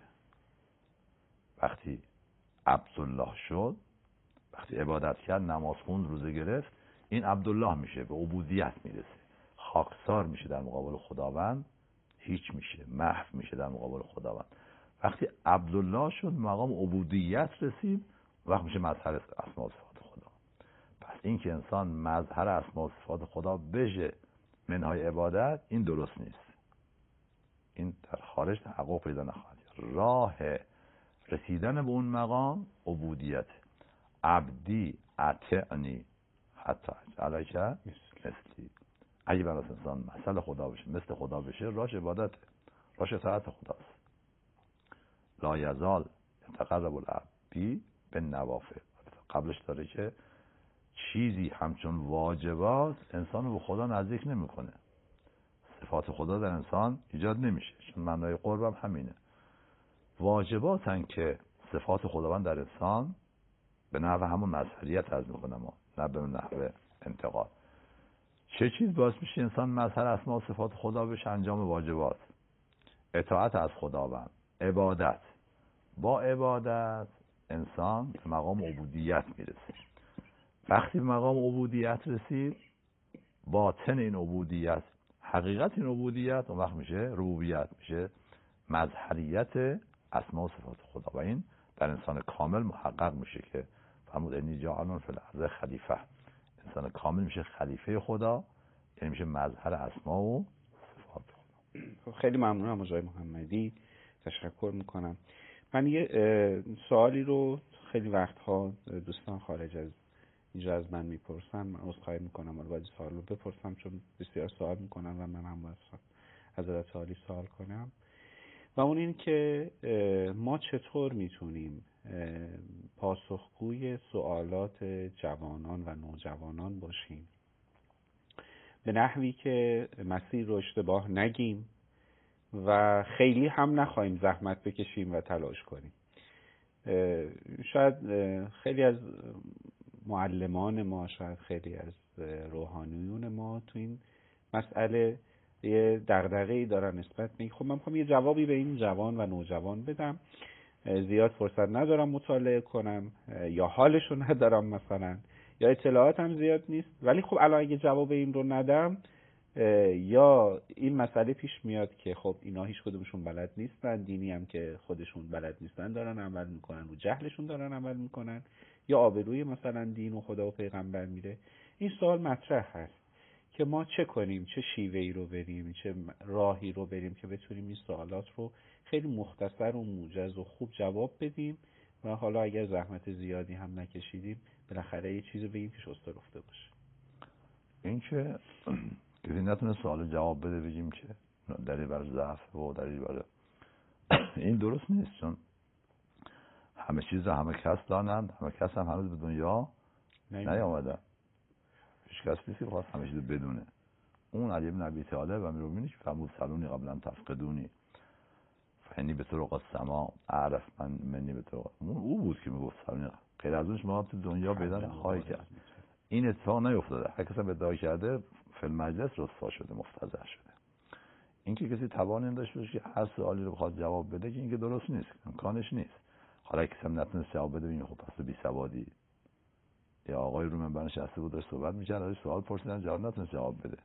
وقتی عبدالله شد، وقتی عبادت کرد، نماز خوند، روزه گرفت، این عبدالله میشه، به عبودیت میرسه، خاکسار میشه در مقابل خداوند، هیچ میشه، محو میشه در مقابل خداوند. وقتی عبدالله شد، مقام عبودیت رسید، وقت میشه مظهر اسما و صفات خدا. پس این که انسان مظهر اسما و صفات خدا بشه منهای عبادت، این درست نیست. این در خارج تحقق پیدا نخواهد. راه رسیدن به اون مقام عبودیت. عبدی اطعنی حتی علیک مثلی. اگه برای انسان مثل خدا بشه، مثل خدا بشه، راش عبادته، راش اطاعت خداست. لا یزال یتقرب العبد بی بالنوافل. قبلش داره که چیزی همچون واجبات انسان رو به خدا نزدیک نمیکنه. صفات خدا در انسان ایجاد نمیشه، چون معنای قرب هم همینه. واجباتن که صفات خداوند در انسان به نحو همون مظهریت عرض میکنه، ما نه به نحو انتقال. چه چیز باعث میشه انسان مظهر اسما و صفات خدا بشه؟ انجام واجبات، اطاعت از خداوند، عبادت. با عبادت انسان به مقام عبودیت میرسه. وقتی به مقام عبودیت رسید، باطن این عبودیت، حقیقت این عبودیت، اون وقت میشه ربوبیت، میشه مظهریت اسما و صفات خدا و این در انسان کامل محقق میشه که فرمود انی جاعل فی الارض خلیفه. انسان کامل میشه خلیفه خدا، یعنی میشه مظهر اسما و صفات خدا. خیلی ممنونم آقای محمدی، تشکر میکنم. من یه سوالی رو خیلی وقتها دوستان خارج از اینجا از من میپرسن، من عذرخواهی میکنم ولی باید سوال رو بپرسم چون بسیار سوال میکنن و من هم باید حضرت عالی سوال کنم. و اون این که ما چطور میتونیم پاسخگوی سوالات جوانان و نوجوانان باشیم به نحوی که مسیر رو اشتباه نگیم و خیلی هم نخواهیم زحمت بکشیم و تلاش کنیم. شاید خیلی از معلمان ما، شاید خیلی از روحانیون ما تو این مسئله یه دغدغه‌ای دارن نسبت به خب من میخوام یه جوابی به این جوان و نوجوان بدم، زیاد فرصت ندارم مطالعه کنم یا حالشو ندارم مثلا یا اطلاعاتم زیاد نیست، ولی خب الان اگه جواب این رو ندم یا این مسئله پیش میاد که خب اینا هیچ کدومشون بلد نیستن، دینی هم که خودشون بلد نیستن دارن عمل میکنن و جهلشون دارن عمل میکنن، یا آبروی مثلا دین و خدا و پیغمبر میره. این سوال مطرح هست که ما چه کنیم، چه شیوهی رو بریم، چه راهی رو بریم که بتونیم این سوالات رو خیلی مختصر و موجز و خوب جواب بدیم و حالا اگر زحمت زیادی هم نکشیدیم بالاخره یه چیزی بگیم که شسته رفته باشه. این که کسی نتونه سوال جواب بده بگیم که دلیل بر ضعف و دلیل بر این درست نیست، چون همه چیز همه کس دانند، همه کس هم هنوز به دنیا نیامدن. هیچ کس نیست که بخواست همه چیز بدونه. اون علی بن ابی طالب امیرالمومنین که فرمود سلونی قبلا تفقدونی فینی به طرق السما اعرف من منی به طرق، او بود که میگفت سلونی، غیر از اونش ما تو دنیا پیدا خواهی کرد. این اتفاق نیفتاده. هر کس هم ادعا کرده فی المجلس رسوا شده، مفتضح شده. اینکه کسی توان این داشته باشه که هر سوالی رو بخواد جواب بده که این که درست نیست، امکانش نیست. حالا کسی هم نتونه جواب بده، این خب پس بی سوادی. یا آقای رو منبر نشسته بود داشت صحبت می‌کرد، ازش سوال پرسیدن جواب نتونه جواب بده.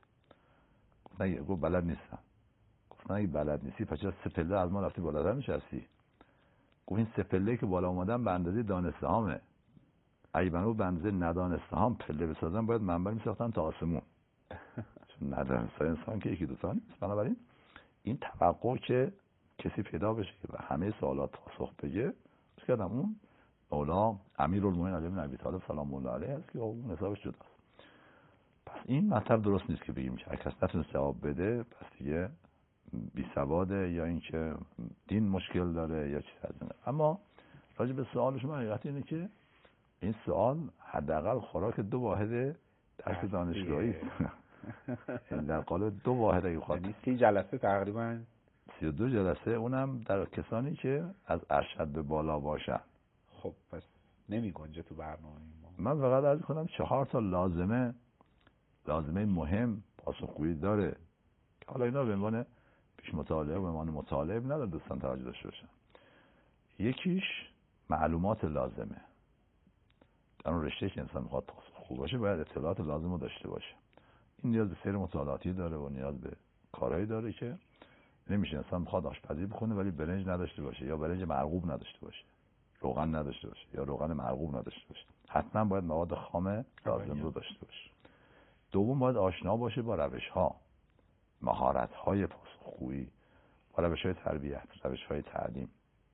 گفت بلد نیستم. گفتن اگه بلد نیستی پس چرا 3 پله از ما رفتی بالاتر نشستی؟ گفت این 3 پله که بالا اومدن به اندازه دانستهامه. اگه بنو به اندازه ندانستهام پله بسازن باید منبر می‌ساختن تا آسمون. چون ندانسته انسان که یکی دو تا نیست. بنابراین این توقع که کسی پیدا بشه که به همه سوالات پاسخ بده، چه کردم اون مولا امیرالمومنین علی بن ابی طالب سلام الله علیه است که اون حسابش جداست. پس این مطلب درست نیست که بگیم که هر کس نتونه جواب بده پس دیگه بی سواده یا اینکه دین مشکل داره یا چیز از این. اما راجع به سوال شما حقیقت اینه که این سوال حداقل خوراک 2 واحد درس دانشگاهی در قالب 2 واحد اگه بخواد، یعنی 30 جلسه تقریبا 32 جلسه، اونم در کسانی که از ارشد به بالا باشن. خب پس نمی گنجه تو برنامه ما. من فقط عرض کنم 4 تا لازمه مهم پاسخگویی داره که حالا اینا به عنوان پیش مطالعه و به عنوان مطالعه نداره دوستان توجه داشته باشن. یکیش معلومات لازمه. در اون رشته که انسان میخواد پاسخگو باشه باید اطلاعات لازم رو داشته باشه. این نیاز به سیر مطالعاتی داره و نیاز به کارهایی داره که نمیشه انسان میخواد آشپزی بخونه ولی برنج نداشته باشه یا برنج مرغوب نداشته باشه، روغن نداشته باشه یا روغن مرغوب نداشته باشه. حتما باید مواد خام لازم رو داشته باشه. دوم باید آشنا باشه با روش‌ها، مهارت‌های پاسخگویی، با روش‌های تربیت، روش‌های تعلیم،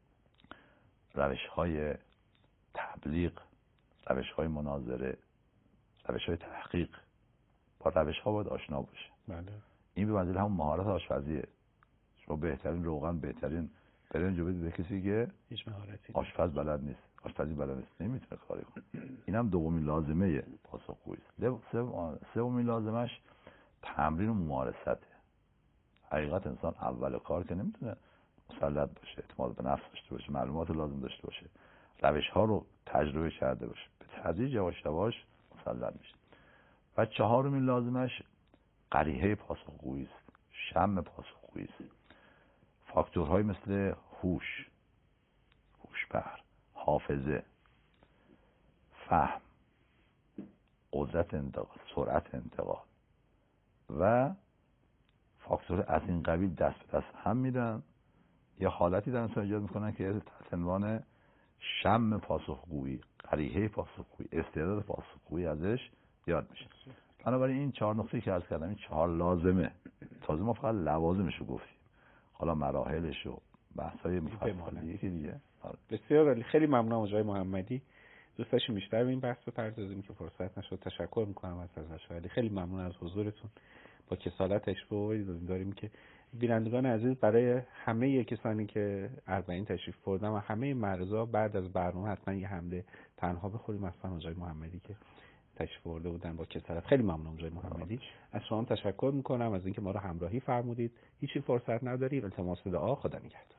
روش‌های تبلیغ، روش‌های مناظره، روش‌های تحقیق. با روش‌ها باید آشنا باشه. بله. این به منزله همون مهارت آشپزیه. شما بهترین روغن، بهترین برنج رو بدید به کسی که هیچ مهارتی آشپز بلد نیست، آشپزی بلد نیست، نمیتونه کاری کنه. اینم دومین لازمه پاسخگویی است. سومین لازمش تمرین و ممارسته. حقیقت انسان اول کار که نمیتونه مسلط باشه، اعتماد به نفس داشته باشه، معلومات لازم داشته باشه، روش‌ها رو تجربه کرده باشه، به تدریج یواش یواش مسلط میشه. و 4مین لازمش قریحه پاسخگویی است، شم پاسخگویی است. فاکتورهای مثل هوش بر، حافظه، فهم، قدرت انتقال، سرعت انتقال و فاکتور از این قبیل دست به دست هم میدن یا حالتی در انسان ایجاد میکنن که تحت عنوان شم پاسخگویی، قریحه پاسخگویی، استعداد پاسخگویی ازش یاد میشه. بنابراین این 4 نقطه‌ای که عرض کردم، این 4 لازمه. تازه ما فقط لوازمش رو گفتیم، حالا مراحلش و بحث‌های مفصلی که دیگه. بسیار عالی. خیلی ممنونم آقای محمدی. دوست داشتیم بیشتر به این بحث بپردازیم که فرصت نشد. تشکر میکنم ازش. ولی خیلی ممنون از حضورتون. با کسالت تشریف داریم که بینندگان عزیز، برای همه کسانی که 40 تشریف بردن و همه مرزا بعد از برنامه حتما یه حمله تنها بخوریم از آقای محمدی که تشریف برده بودن با کسالت. خیلی ممنونم آقای محمدی. از شما تشکر میکنم از اینکه ما رو همراهی فرمودید. هیچی فرصت نداریم. التماس دعا. خدا نگهدار.